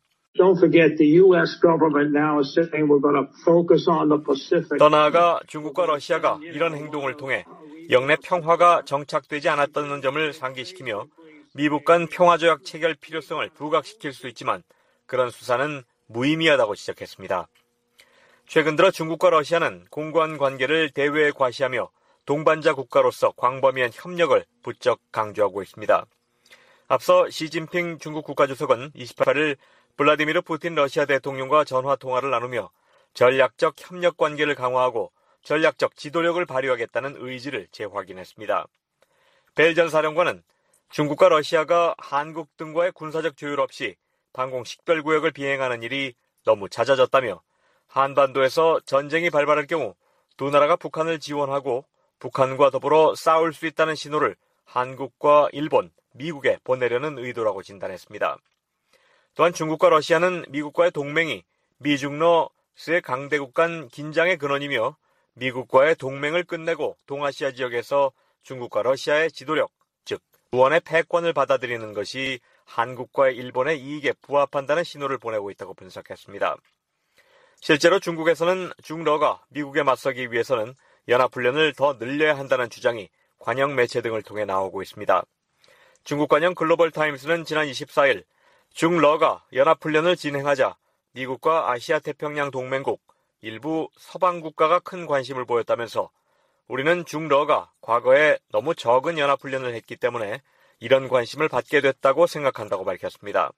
더 나아가 중국과 러시아가 이런 행동을 통해 영내 평화가 정착되지 않았다는 점을 상기시키며 미북 간 평화조약 체결 필요성을 부각시킬 수 있지만 그런 수사는 무의미하다고 지적했습니다. 최근 들어 중국과 러시아는 공고한 관계를 대외에 과시하며 동반자 국가로서 광범위한 협력을 부쩍 강조하고 있습니다. 앞서 시진핑 중국 국가주석은 이십팔일 블라디미르 푸틴 러시아 대통령과 전화 통화를 나누며 전략적 협력 관계를 강화하고 전략적 지도력을 발휘하겠다는 의지를 재확인했습니다. 벨 전 사령관은 중국과 러시아가 한국 등과의 군사적 조율 없이 방공 식별구역을 비행하는 일이 너무 잦아졌다며 한반도에서 전쟁이 발발할 경우 두 나라가 북한을 지원하고 북한과 더불어 싸울 수 있다는 신호를 한국과 일본, 미국에 보내려는 의도라고 진단했습니다. 또한 중국과 러시아는 미국과의 동맹이 미중러스의 강대국 간 긴장의 근원이며 미국과의 동맹을 끝내고 동아시아 지역에서 중국과 러시아의 지도력, 즉 무언의 패권을 받아들이는 것이 한국과 일본의 이익에 부합한다는 신호를 보내고 있다고 분석했습니다. 실제로 중국에서는 중러가 미국에 맞서기 위해서는 연합훈련을 더 늘려야 한다는 주장이 관영 매체 등을 통해 나오고 있습니다. 중국 관영 글로벌 타임스는 지난 이십사일 중러가 연합훈련을 진행하자 미국과 아시아 태평양 동맹국, 일부 서방 국가가 큰 관심을 보였다면서 우리는 중러가 과거에 너무 적은 연합훈련을 했기 때문에 이런 관심을 받게 됐다고 생각한다고 밝혔습니다.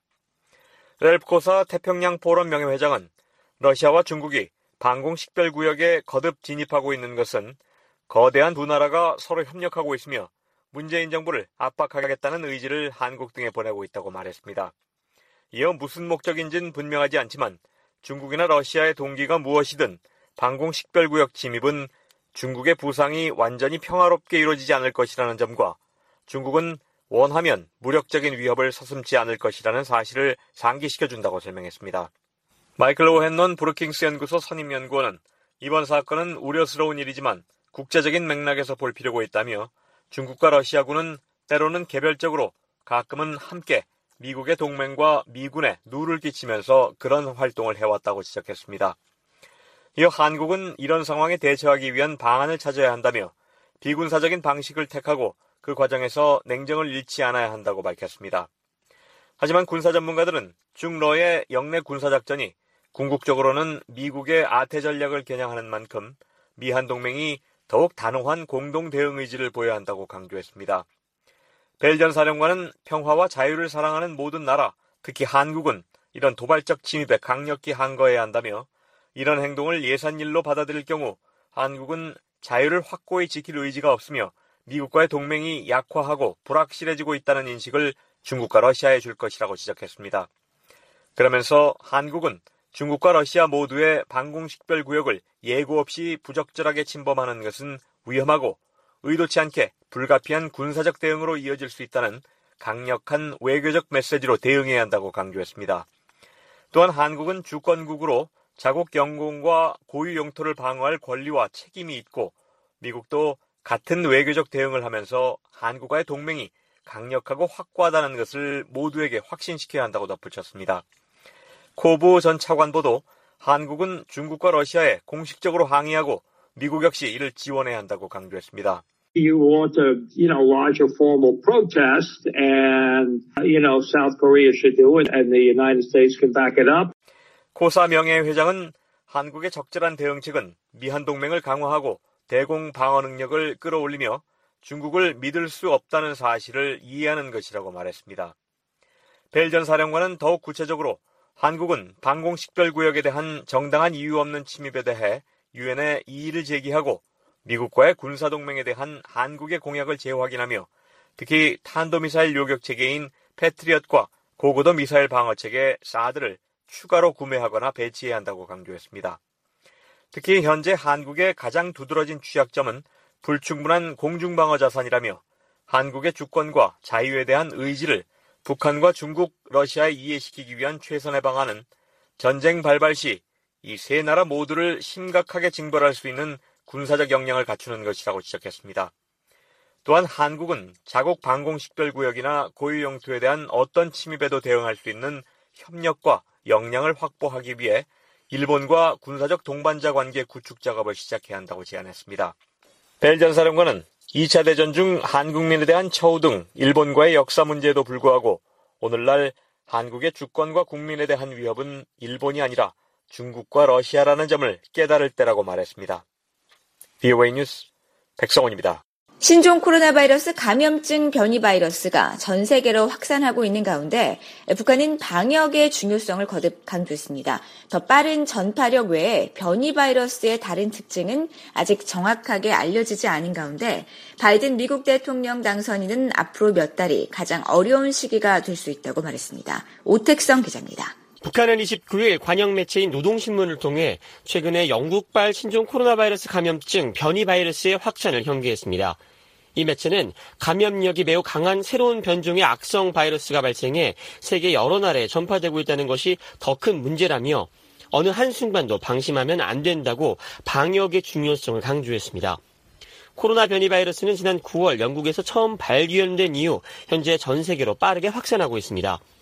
렐프 코사 태평양 포럼 명예회장은 러시아와 중국이 방공 식별구역에 거듭 진입하고 있는 것은 거대한 두 나라가 서로 협력하고 있으며 문재인 정부를 압박하겠다는 의지를 한국 등에 보내고 있다고 말했습니다. 이어 무슨 목적인지는 분명하지 않지만 중국이나 러시아의 동기가 무엇이든 방공 식별구역 침입은 중국의 부상이 완전히 평화롭게 이루어지지 않을 것이라는 점과 중국은 원하면 무력적인 위협을 서슴지 않을 것이라는 사실을 상기시켜준다고 설명했습니다. 마이클 오헨넌 브루킹스 연구소 선임연구원은 이번 사건은 우려스러운 일이지만 국제적인 맥락에서 볼 필요가 있다며 중국과 러시아군은 때로는 개별적으로 가끔은 함께 미국의 동맹과 미군에 누를 끼치면서 그런 활동을 해왔다고 지적했습니다. 이어 한국은 이런 상황에 대처하기 위한 방안을 찾아야 한다며 비군사적인 방식을 택하고 그 과정에서 냉정을 잃지 않아야 한다고 밝혔습니다. 하지만 군사 전문가들은 중러의 영내 군사작전이 궁극적으로는 미국의 아태 전략을 겨냥하는 만큼 미한 동맹이 더욱 단호한 공동 대응 의지를 보여야 한다고 강조했습니다. 벨전 사령관은 평화와 자유를 사랑하는 모든 나라, 특히 한국은 이런 도발적 침입에 강력히 항거해야 한다며 이런 행동을 예산일로 받아들일 경우 한국은 자유를 확고히 지킬 의지가 없으며 미국과의 동맹이 약화하고 불확실해지고 있다는 인식을 중국과 러시아에 줄 것이라고 지적했습니다. 그러면서 한국은 중국과 러시아 모두의 방공식별구역을 예고 없이 부적절하게 침범하는 것은 위험하고 의도치 않게 불가피한 군사적 대응으로 이어질 수 있다는 강력한 외교적 메시지로 대응해야 한다고 강조했습니다. 또한 한국은 주권국으로 자국 영공과 고유 영토를 방어할 권리와 책임이 있고 미국도 같은 외교적 대응을 하면서 한국과의 동맹이 강력하고 확고하다는 것을 모두에게 확신시켜야 한다고 덧붙였습니다. 코보 전 차관보도 한국은 중국과 러시아에 공식적으로 항의하고 미국 역시 이를 지원해야 한다고 강조했습니다. You want a, you know, larger formal protest and, you know, South Korea should do it and the United States can back it up. 코사 명예회장은 한국의 적절한 대응책은 미한 동맹을 강화하고 대공 방어 능력을 끌어올리며 중국을 믿을 수 없다는 사실을 이해하는 것이라고 말했습니다. 벨전 사령관은 더욱 구체적으로 한국은 방공식별구역에 대한 정당한 이유 없는 침입에 대해 유엔에 이의를 제기하고 미국과의 군사동맹에 대한 한국의 공약을 재확인하며 특히 탄도미사일 요격체계인 패트리엇과 고고도 미사일 방어체계 사드를 추가로 구매하거나 배치해야 한다고 강조했습니다. 특히 현재 한국의 가장 두드러진 취약점은 불충분한 공중방어 자산이라며 한국의 주권과 자유에 대한 의지를 북한과 중국, 러시아에 이해시키기 위한 최선의 방안은 전쟁 발발 시 이 세 나라 모두를 심각하게 징벌할 수 있는 군사적 역량을 갖추는 것이라고 지적했습니다. 또한 한국은 자국 방공식별구역이나 고유 영토에 대한 어떤 침입에도 대응할 수 있는 협력과 역량을 확보하기 위해 일본과 군사적 동반자 관계 구축 작업을 시작해야 한다고 제안했습니다. 벨전 사령관은 이 차 대전 중 한국민에 대한 처우 등 일본과의 역사 문제에도 불구하고 오늘날 한국의 주권과 국민에 대한 위협은 일본이 아니라 중국과 러시아라는 점을 깨달을 때라고 말했습니다. 비오에이 뉴스 백성원입니다. 신종 코로나 바이러스 감염증 변이 바이러스가 전 세계로 확산하고 있는 가운데 북한은 방역의 중요성을 거듭 강조했습니다. 더 빠른 전파력 외에 변이 바이러스의 다른 특징은 아직 정확하게 알려지지 않은 가운데 바이든 미국 대통령 당선인은 앞으로 몇 달이 가장 어려운 시기가 될 수 있다고 말했습니다. 오택성 기자입니다. 북한은 이십구일 관영 매체인 노동신문을 통해 최근에 영국발 신종 코로나 바이러스 감염증 변이 바이러스의 확산을 경계했습니다. 이 매체는 감염력이 매우 강한 새로운 변종의 악성 바이러스가 발생해 세계 여러 나라에 전파되고 있다는 것이 더 큰 문제라며 어느 한순간도 방심하면 안 된다고 방역의 중요성을 강조했습니다. 코로나 변이 바이러스는 지난 구월 영국에서 처음 발견된 이후 현재 전 세계로 빠르게 확산하고 있습니다.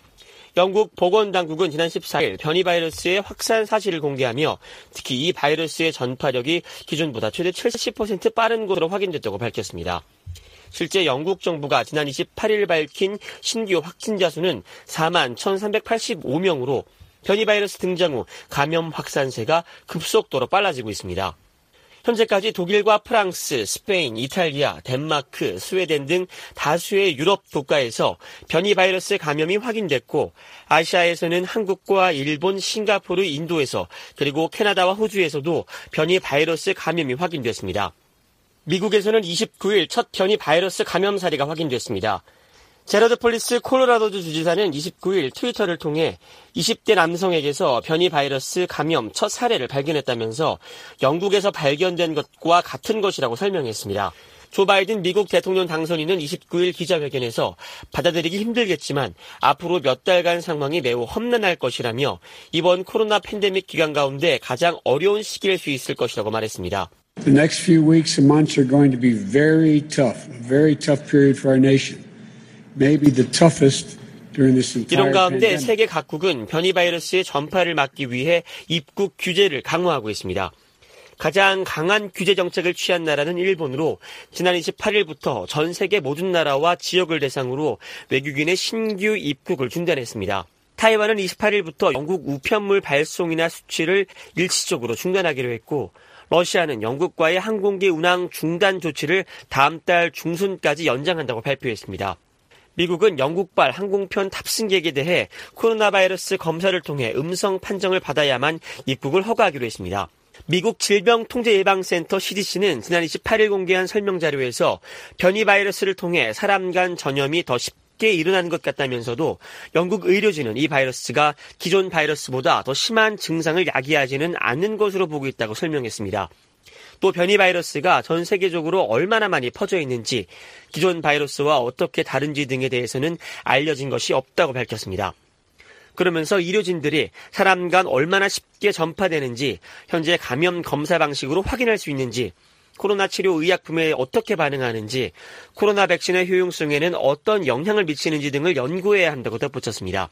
영국 보건당국은 지난 십사일 변이 바이러스의 확산 사실을 공개하며 특히 이 바이러스의 전파력이 기존보다 최대 칠십 퍼센트 빠른 것으로 확인됐다고 밝혔습니다. 실제 영국 정부가 지난 이십팔일 밝힌 신규 확진자 수는 사만 천삼백팔십오 명으로 변이 바이러스 등장 후 감염 확산세가 급속도로 빨라지고 있습니다. 현재까지 독일과 프랑스, 스페인, 이탈리아, 덴마크, 스웨덴 등 다수의 유럽 국가에서 변이 바이러스 감염이 확인됐고 아시아에서는 한국과 일본, 싱가포르, 인도에서 그리고 캐나다와 호주에서도 변이 바이러스 감염이 확인됐습니다. 미국에서는 이십구일 첫 변이 바이러스 감염 사례가 확인됐습니다. 제러드 폴리스 콜로라도주 주지사는 이십구일 트위터를 통해 이십 대 남성에게서 변이 바이러스 감염 첫 사례를 발견했다면서 영국에서 발견된 것과 같은 것이라고 설명했습니다. 조 바이든 미국 대통령 당선인은 이십구일 기자회견에서 받아들이기 힘들겠지만 앞으로 몇 달간 상황이 매우 험난할 것이라며 이번 코로나 팬데믹 기간 가운데 가장 어려운 시기일 수 있을 것이라고 말했습니다. The next few weeks and months are going to be very tough, a very tough period for our nation. Maybe the toughest during this entire 이런 가운데 pandemic. 세계 각국은 변이 바이러스의 전파를 막기 위해 입국 규제를 강화하고 있습니다. 가장 강한 규제 정책을 취한 나라는 일본으로 지난 이십팔일부터 전 세계 모든 나라와 지역을 대상으로 외국인의 신규 입국을 중단했습니다. 타이완은 이십팔일부터 영국 우편물 발송이나 수출을 일시적으로 중단하기로 했고 러시아는 영국과의 항공기 운항 중단 조치를 다음 달 중순까지 연장한다고 발표했습니다. 미국은 영국발 항공편 탑승객에 대해 코로나 바이러스 검사를 통해 음성 판정을 받아야만 입국을 허가하기로 했습니다. 미국 질병통제예방센터 씨디씨는 지난 이십팔일 공개한 설명자료에서 변이 바이러스를 통해 사람 간 전염이 더 쉽게 일어난 것 같다면서도 영국 의료진은 이 바이러스가 기존 바이러스보다 더 심한 증상을 야기하지는 않는 것으로 보고 있다고 설명했습니다. 또 변이 바이러스가 전 세계적으로 얼마나 많이 퍼져 있는지, 기존 바이러스와 어떻게 다른지 등에 대해서는 알려진 것이 없다고 밝혔습니다. 그러면서 의료진들이 사람 간 얼마나 쉽게 전파되는지, 현재 감염 검사 방식으로 확인할 수 있는지, 코로나 치료 의약품에 어떻게 반응하는지, 코로나 백신의 효용성에는 어떤 영향을 미치는지 등을 연구해야 한다고 덧붙였습니다.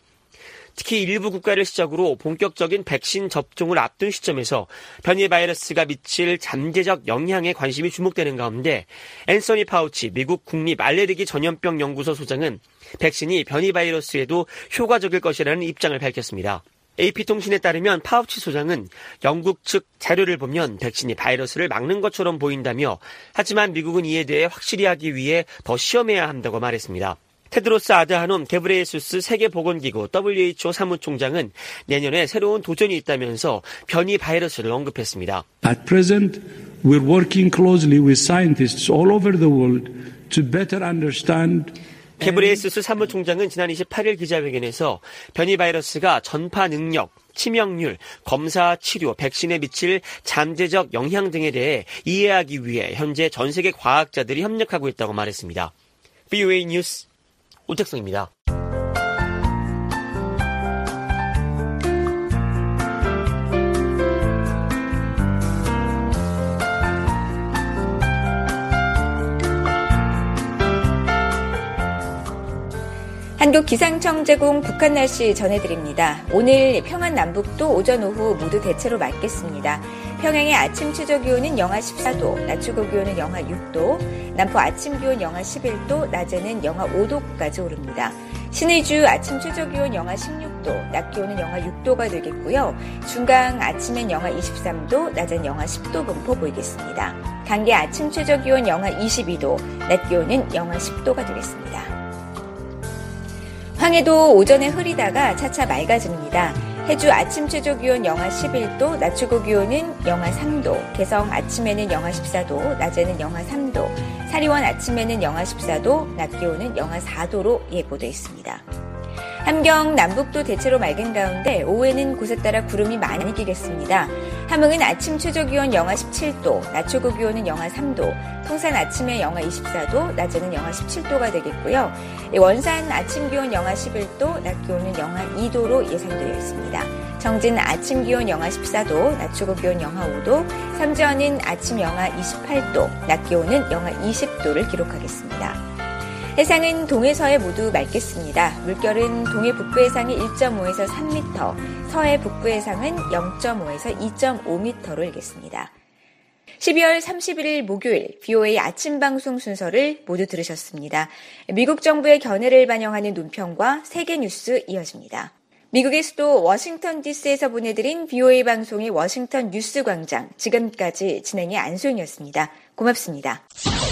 특히 일부 국가를 시작으로 본격적인 백신 접종을 앞둔 시점에서 변이 바이러스가 미칠 잠재적 영향에 관심이 주목되는 가운데 앤서니 파우치 미국 국립 알레르기 전염병 연구소 소장은 백신이 변이 바이러스에도 효과적일 것이라는 입장을 밝혔습니다. 에이피통신에 따르면 파우치 소장은 영국 측 자료를 보면 백신이 바이러스를 막는 것처럼 보인다며, 하지만 미국은 이에 대해 확실히 하기 위해 더 시험해야 한다고 말했습니다. 테드로스 아드하놈 게브레예수스 세계보건기구 더블유에이치오 사무총장은 내년에 새로운 도전이 있다면서 변이 바이러스를 언급했습니다. At present, we're working closely with scientists all over the world to better understand. 게브레예수스 사무총장은 지난 이십팔일 기자회견에서 변이 바이러스가 전파 능력, 치명률, 검사, 치료, 백신에 미칠 잠재적 영향 등에 대해 이해하기 위해 현재 전 세계 과학자들이 협력하고 있다고 말했습니다. 브이오에이 뉴스 오택성입니다. 한국기상청 제공 북한 날씨 전해드립니다. 오늘 평안 남북도 오전 오후 모두 대체로 맑겠습니다. 평양의 아침 최저기온은 영하 십사도, 낮 최고기온은 영하 육도, 남포 아침 기온 영하 십일도, 낮에는 영하 오도까지 오릅니다. 신의주 아침 최저기온 영하 십육도, 낮 기온은 영하 육도가 되겠고요. 중강 아침엔 영하 이십삼도, 낮엔 영하 십도 분포 보이겠습니다. 강계 아침 최저기온 영하 이십이도, 낮 기온은 영하 십도가 되겠습니다. 황해도 오전에 흐리다가 차차 맑아집니다. 해주 아침 최저기온 영하 십일도, 낮 최고기온은 영하 삼도, 개성 아침에는 영하 십사도, 낮에는 영하 삼도, 사리원 아침에는 영하 십사도, 낮 기온은 영하 사도로 예보돼 있습니다. 함경 남북도 대체로 맑은 가운데 오후에는 곳에 따라 구름이 많이 끼겠습니다. 함흥은 아침 최저기온 영하 십칠도, 낮 최고기온은 영하 삼도, 통산 아침에 영하 이십사도, 낮에는 영하 십칠도가 되겠고요. 원산 아침 기온 영하 십일도, 낮 기온은 영하 이도로 예상되어 있습니다. 정진 아침 기온 영하 십사도, 낮 최고기온 영하 오도, 삼지연은 아침 영하 이십팔도, 낮 기온은 영하 이십도를 기록하겠습니다. 해상은 동해서해 모두 맑겠습니다. 물결은 동해 북부 해상이 일 점 오에서 삼 미터, 서해 북부 해상은 영 점 오에서 이 점 오 미터로 일겠습니다. 십이월 삼십일일 목요일 비오에이 아침 방송 순서를 모두 들으셨습니다. 미국 정부의 견해를 반영하는 논평과 세계 뉴스 이어집니다. 미국의 수도 워싱턴 디씨에서 보내드린 비오에이 방송의 워싱턴 뉴스 광장, 지금까지 진행의 안소영이었습니다. 고맙습니다.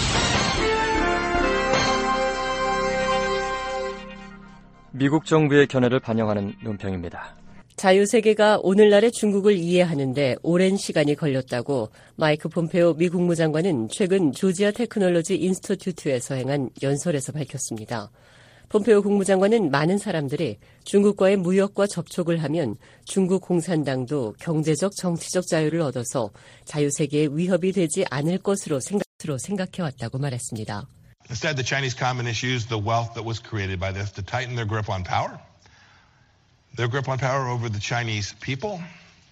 미국 정부의 견해를 반영하는 논평입니다. 자유세계가 오늘날의 중국을 이해하는데 오랜 시간이 걸렸다고 마이크 폼페오 미 국무장관은 최근 조지아 테크놀로지 인스티튜트에서 행한 연설에서 밝혔습니다. 폼페오 국무장관은 많은 사람들이 중국과의 무역과 접촉을 하면 중국 공산당도 경제적 정치적 자유를 얻어서 자유세계에 위협이 되지 않을 것으로 생각으로 생각해왔다고 말했습니다. Instead, the Chinese Communists used the wealth that was created by this to tighten their grip on power, their grip on power over the Chinese people,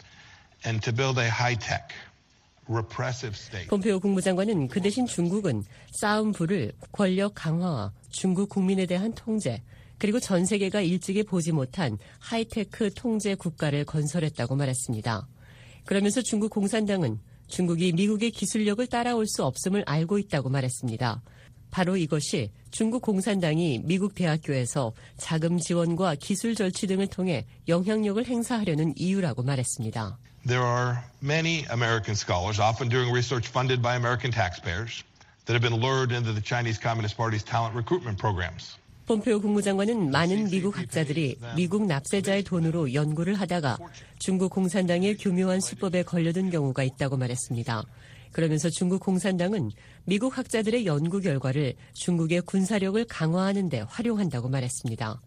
and to build a high-tech, repressive state. 폼페오 국무장관은 그 대신 중국은 쌓은 부를 권력 강화와 중국 국민에 대한 통제, 그리고 전 세계가 일찍이 보지 못한 하이테크 통제 국가를 건설했다고 말했습니다. 그러면서 중국 공산당은 중국이 미국의 기술력을 따라올 수 없음을 알고 있다고 말했습니다. 바로 이것이 중국 공산당이 미국 대학교에서 자금 지원과 기술 절취 등을 통해 영향력을 행사하려는 이유라고 말했습니다. There are many American scholars, often doing research funded by American taxpayers, that have been lured into the Chinese Communist Party's talent recruitment programs. 폼페오 국무장관은 많은 미국 학자들이 미국 납세자의 돈으로 연구를 하다가 중국 공산당의 교묘한 수법에 걸려든 경우가 있다고 말했습니다. 그러면서 중국 공산당은 미국 학자들의 연구 결과를 중국의 군사력을 강화하는 데 활용한다고 말했습니다.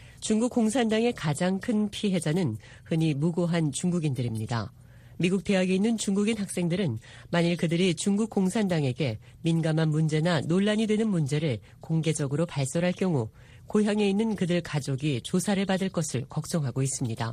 중국 공산당의 가장 큰 피해자는 흔히 무고한 중국인들입니다. 미국 대학에 있는 중국인 학생들은 만일 그들이 중국 공산당에게 민감한 문제나 논란이 되는 문제를 공개적으로 발설할 경우 고향에 있는 그들 가족이 조사를 받을 것을 걱정하고 있습니다.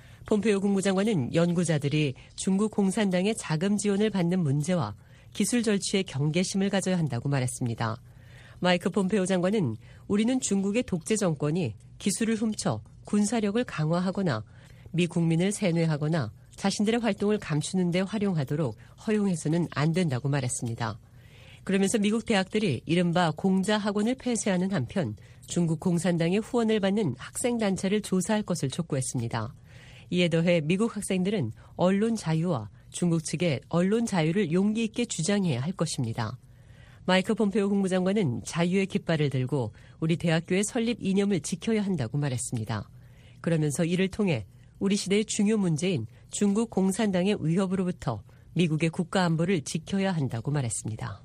폼페오 국무장관은 연구자들이 중국 공산당의 자금 지원을 받는 문제와 기술 절취에 경계심을 가져야 한다고 말했습니다. 마이크 폼페오 장관은 우리는 중국의 독재 정권이 기술을 훔쳐 군사력을 강화하거나 미 국민을 세뇌하거나 자신들의 활동을 감추는 데 활용하도록 허용해서는 안 된다고 말했습니다. 그러면서 미국 대학들이 이른바 공자 학원을 폐쇄하는 한편 중국 공산당의 후원을 받는 학생단체를 조사할 것을 촉구했습니다. 이에 더해 미국 학생들은 언론 자유와 중국 측의 언론 자유를 용기 있게 주장해야 할 것입니다. 마이크 폼페오 국무장관은 자유의 깃발을 들고 우리 대학교의 설립 이념을 지켜야 한다고 말했습니다. 그러면서 이를 통해 우리 시대의 중요 문제인 중국 공산당의 위협으로부터 미국의 국가 안보를 지켜야 한다고 말했습니다.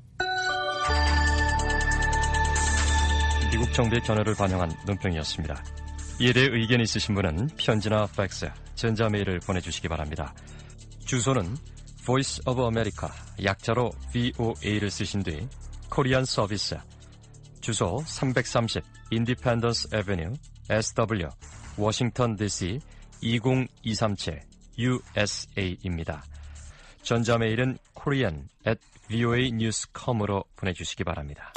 미국 정부의 견해를 반영한 논평이었습니다. 이에 대해 의견 있으신 분은 편지나 팩스, 전자메일을 보내주시기 바랍니다. 주소는 Voice of America, 약자로 브이오에이를 쓰신 뒤 코리안 서비스, 주소 삼백삼십 Independence Avenue, 에스더블유, 워싱턴 디씨 이공이삼칠 유에스에이입니다. 전자메일은 korean at 브이오에이 뉴스 닷 컴으로 보내주시기 바랍니다.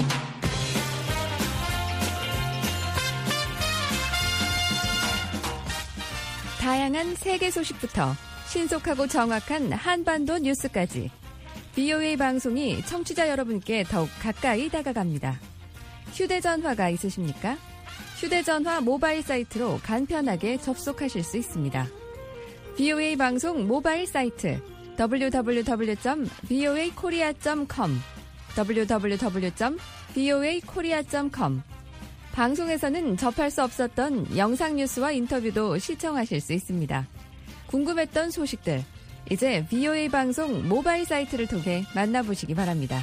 다양한 세계 소식부터 신속하고 정확한 한반도 뉴스까지 비오에이 방송이 청취자 여러분께 더욱 가까이 다가갑니다. 휴대전화가 있으십니까? 휴대전화 모바일 사이트로 간편하게 접속하실 수 있습니다. 비오에이 방송 모바일 사이트 더블유 더블유 더블유 점 브이오에이 코리아 점 컴 더블유 더블유 더블유 점 브이오에이 코리아 점 컴 방송에서는 접할 수 없었던 영상 뉴스와 인터뷰도 시청하실 수 있습니다. 궁금했던 소식들, 이제 비오에이 방송 모바일 사이트를 통해 만나보시기 바랍니다.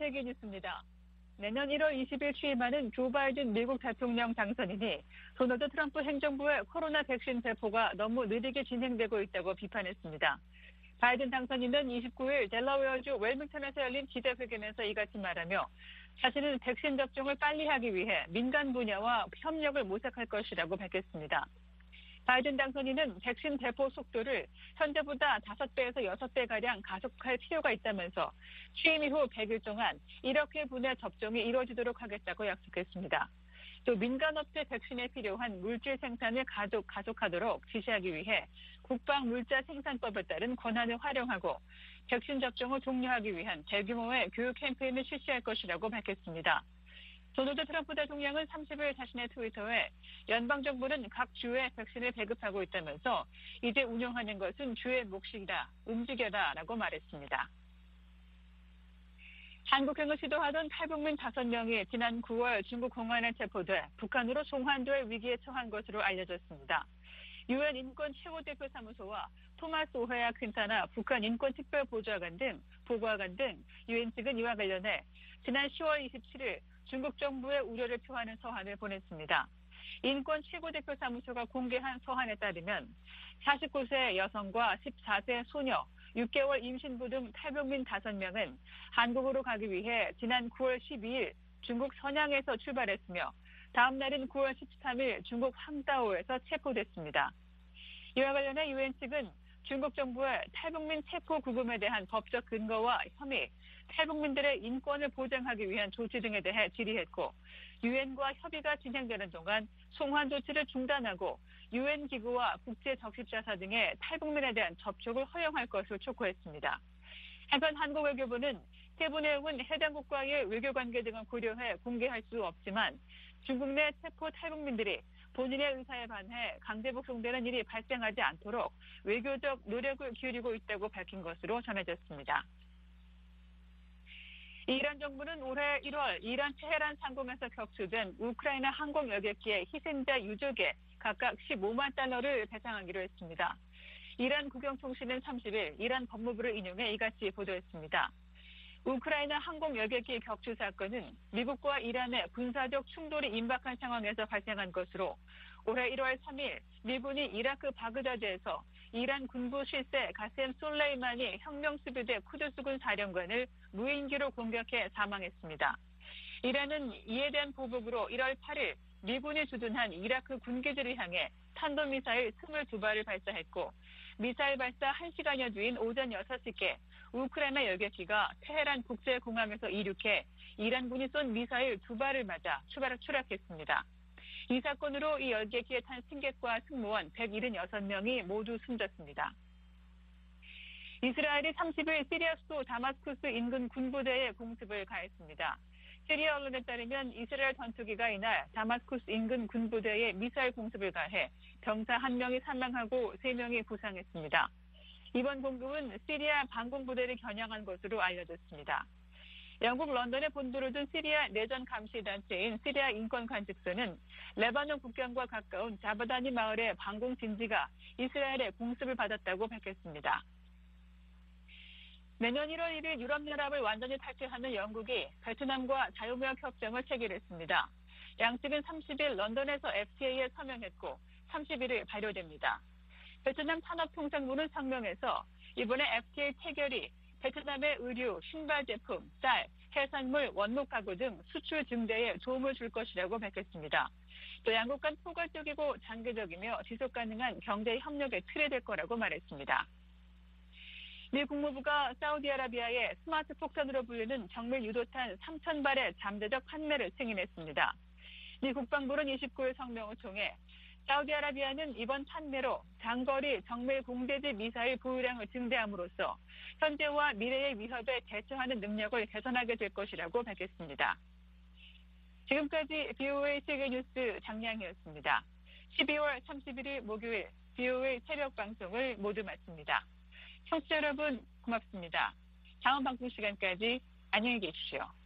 세계 뉴스입니다. 내년 일월 이십일 취임하는 조 바이든 미국 대통령 당선인이 도널드 트럼프 행정부의 코로나 백신 배포가 너무 느리게 진행되고 있다고 비판했습니다. 바이든 당선인은 이십구일 델러웨어주 웰밍턴에서 열린 기자회견에서 이같이 말하며 자신은 백신 접종을 빨리 하기 위해 민간 분야와 협력을 모색할 것이라고 밝혔습니다. 바이든 당선인은 백신 배포 속도를 현재보다 다섯 배에서 여섯 배가량 가속할 필요가 있다면서 취임 이후 백 일 동안 일억 회분의 접종이 이루어지도록 하겠다고 약속했습니다. 또 민간업체 백신에 필요한 물질 생산을 가속, 가속하도록 지시하기 위해 국방물자생산법에 따른 권한을 활용하고 백신 접종을 독려하기 위한 대규모의 교육 캠페인을 실시할 것이라고 밝혔습니다. 도널드 트럼프 대통령은 삼십일 자신의 트위터에 연방정부는 각 주에 백신을 배급하고 있다면서 이제 운영하는 것은 주의 몫이다, 움직여라 라고 말했습니다. 한국행을 시도하던 탈북민 다섯 명이 지난 구월 중국 공안에 체포돼 북한으로 송환될 위기에 처한 것으로 알려졌습니다. 유엔 인권 최고대표 사무소와 토마스 오헤아 퀸타나 북한 인권특별보좌관 등 보고관 등 유엔 측은 이와 관련해 지난 시월 이십칠일 중국 정부의 우려를 표하는 서한을 보냈습니다. 인권 최고대표 사무소가 공개한 서한에 따르면 사십구 세 여성과 십사 세 소녀, 육 개월 임신부 등 탈북민 다섯 명은 한국으로 가기 위해 지난 구월 십이일 중국 선양에서 출발했으며 다음 날인 구월 십삼일 중국 황다오에서 체포됐습니다. 이와 관련해 유엔 측은 중국 정부의 탈북민 체포 구금에 대한 법적 근거와 혐의, 탈북민들의 인권을 보장하기 위한 조치 등에 대해 질의했고 유엔과 협의가 진행되는 동안 송환 조치를 중단하고 유엔 기구와 국제적십자사 등의 탈북민에 대한 접촉을 허용할 것을 촉구했습니다. 한편 한국 외교부는 세부 내용은 해당 국가의 외교관계 등을 고려해 공개할 수 없지만 중국 내 체포 탈북민들이 본인의 의사에 반해 강제 북송되는 일이 발생하지 않도록 외교적 노력을 기울이고 있다고 밝힌 것으로 전해졌습니다. 이란 정부는 올해 일월 이란 테헤란 상공에서 격추된 우크라이나 항공 여객기의 희생자 유족에 각각 십오만 달러를 배상하기로 했습니다. 이란 국영통신은 삼십일 이란 법무부를 인용해 이같이 보도했습니다. 우크라이나 항공 여객기 격추 사건은 미국과 이란의 군사적 충돌이 임박한 상황에서 발생한 것으로 올해 일월 삼일 미군이 이라크 바그다드에서 이란 군부 실세 가셈 솔레이마니 혁명수비대 쿠드스군 사령관을 무인기로 공격해 사망했습니다. 이란은 이에 대한 보복으로 일월 팔일 미군이 주둔한 이라크 군기지를 향해 탄도미사일 이십이 발을 발사했고 미사일 발사 한 시간여 뒤인 오전 여섯 시께 우크라이나 여객기가 테헤란 국제공항에서 이륙해 이란군이 쏜 미사일 두 발을 맞아 추락했습니다. 이 사건으로 이 여객기에 탄 승객과 승무원 백칠십육 명이 모두 숨졌습니다. 이스라엘이 삼십일 시리아 수도 다마스쿠스 인근 군부대에 공습을 가했습니다. 시리아 언론에 따르면 이스라엘 전투기가 이날 다마스쿠스 인근 군부대에 미사일 공습을 가해 병사 한 명이 사망하고 세 명이 부상했습니다. 이번 공급은 시리아 반공부대를 겨냥한 것으로 알려졌습니다. 영국 런던에 본부를 둔 시리아 내전 감시 단체인 시리아 인권관측소는 레바논 국경과 가까운 자바다니 마을의 반공 진지가 이스라엘의 공습을 받았다고 밝혔습니다. 내년 일월 일일 유럽연합을 완전히 탈퇴하는 영국이 베트남과 자유무역 협정을 체결했습니다. 양측은 삼십일 런던에서 에프티에이에 서명했고 삼십일일 발효됩니다. 베트남 산업통상부는 성명에서 이번에 에프티에이 체결이 베트남의 의류, 신발 제품, 쌀, 해산물, 원목 가구 등 수출 증대에 도움을 줄 것이라고 밝혔습니다. 또 양국 간 포괄적이고 장기적이며 지속 가능한 경제 협력의 틀이 될 거라고 말했습니다. 미 국무부가 사우디아라비아의 스마트 폭탄으로 불리는 정밀 유도탄 삼천 발의 잠재적 판매를 승인했습니다. 미 국방부는 이십구일 성명을 통해 사우디아라비아는 이번 판매로 장거리 정밀 공대지 미사일 보유량을 증대함으로써 현재와 미래의 위협에 대처하는 능력을 개선하게 될 것이라고 밝혔습니다. 지금까지 비오에이 세계뉴스 장량이었습니다. 십이월 삼십일일 목요일 비오에이 새벽 방송을 모두 마칩니다. 청취자 여러분 고맙습니다. 다음 방송 시간까지 안녕히 계십시오.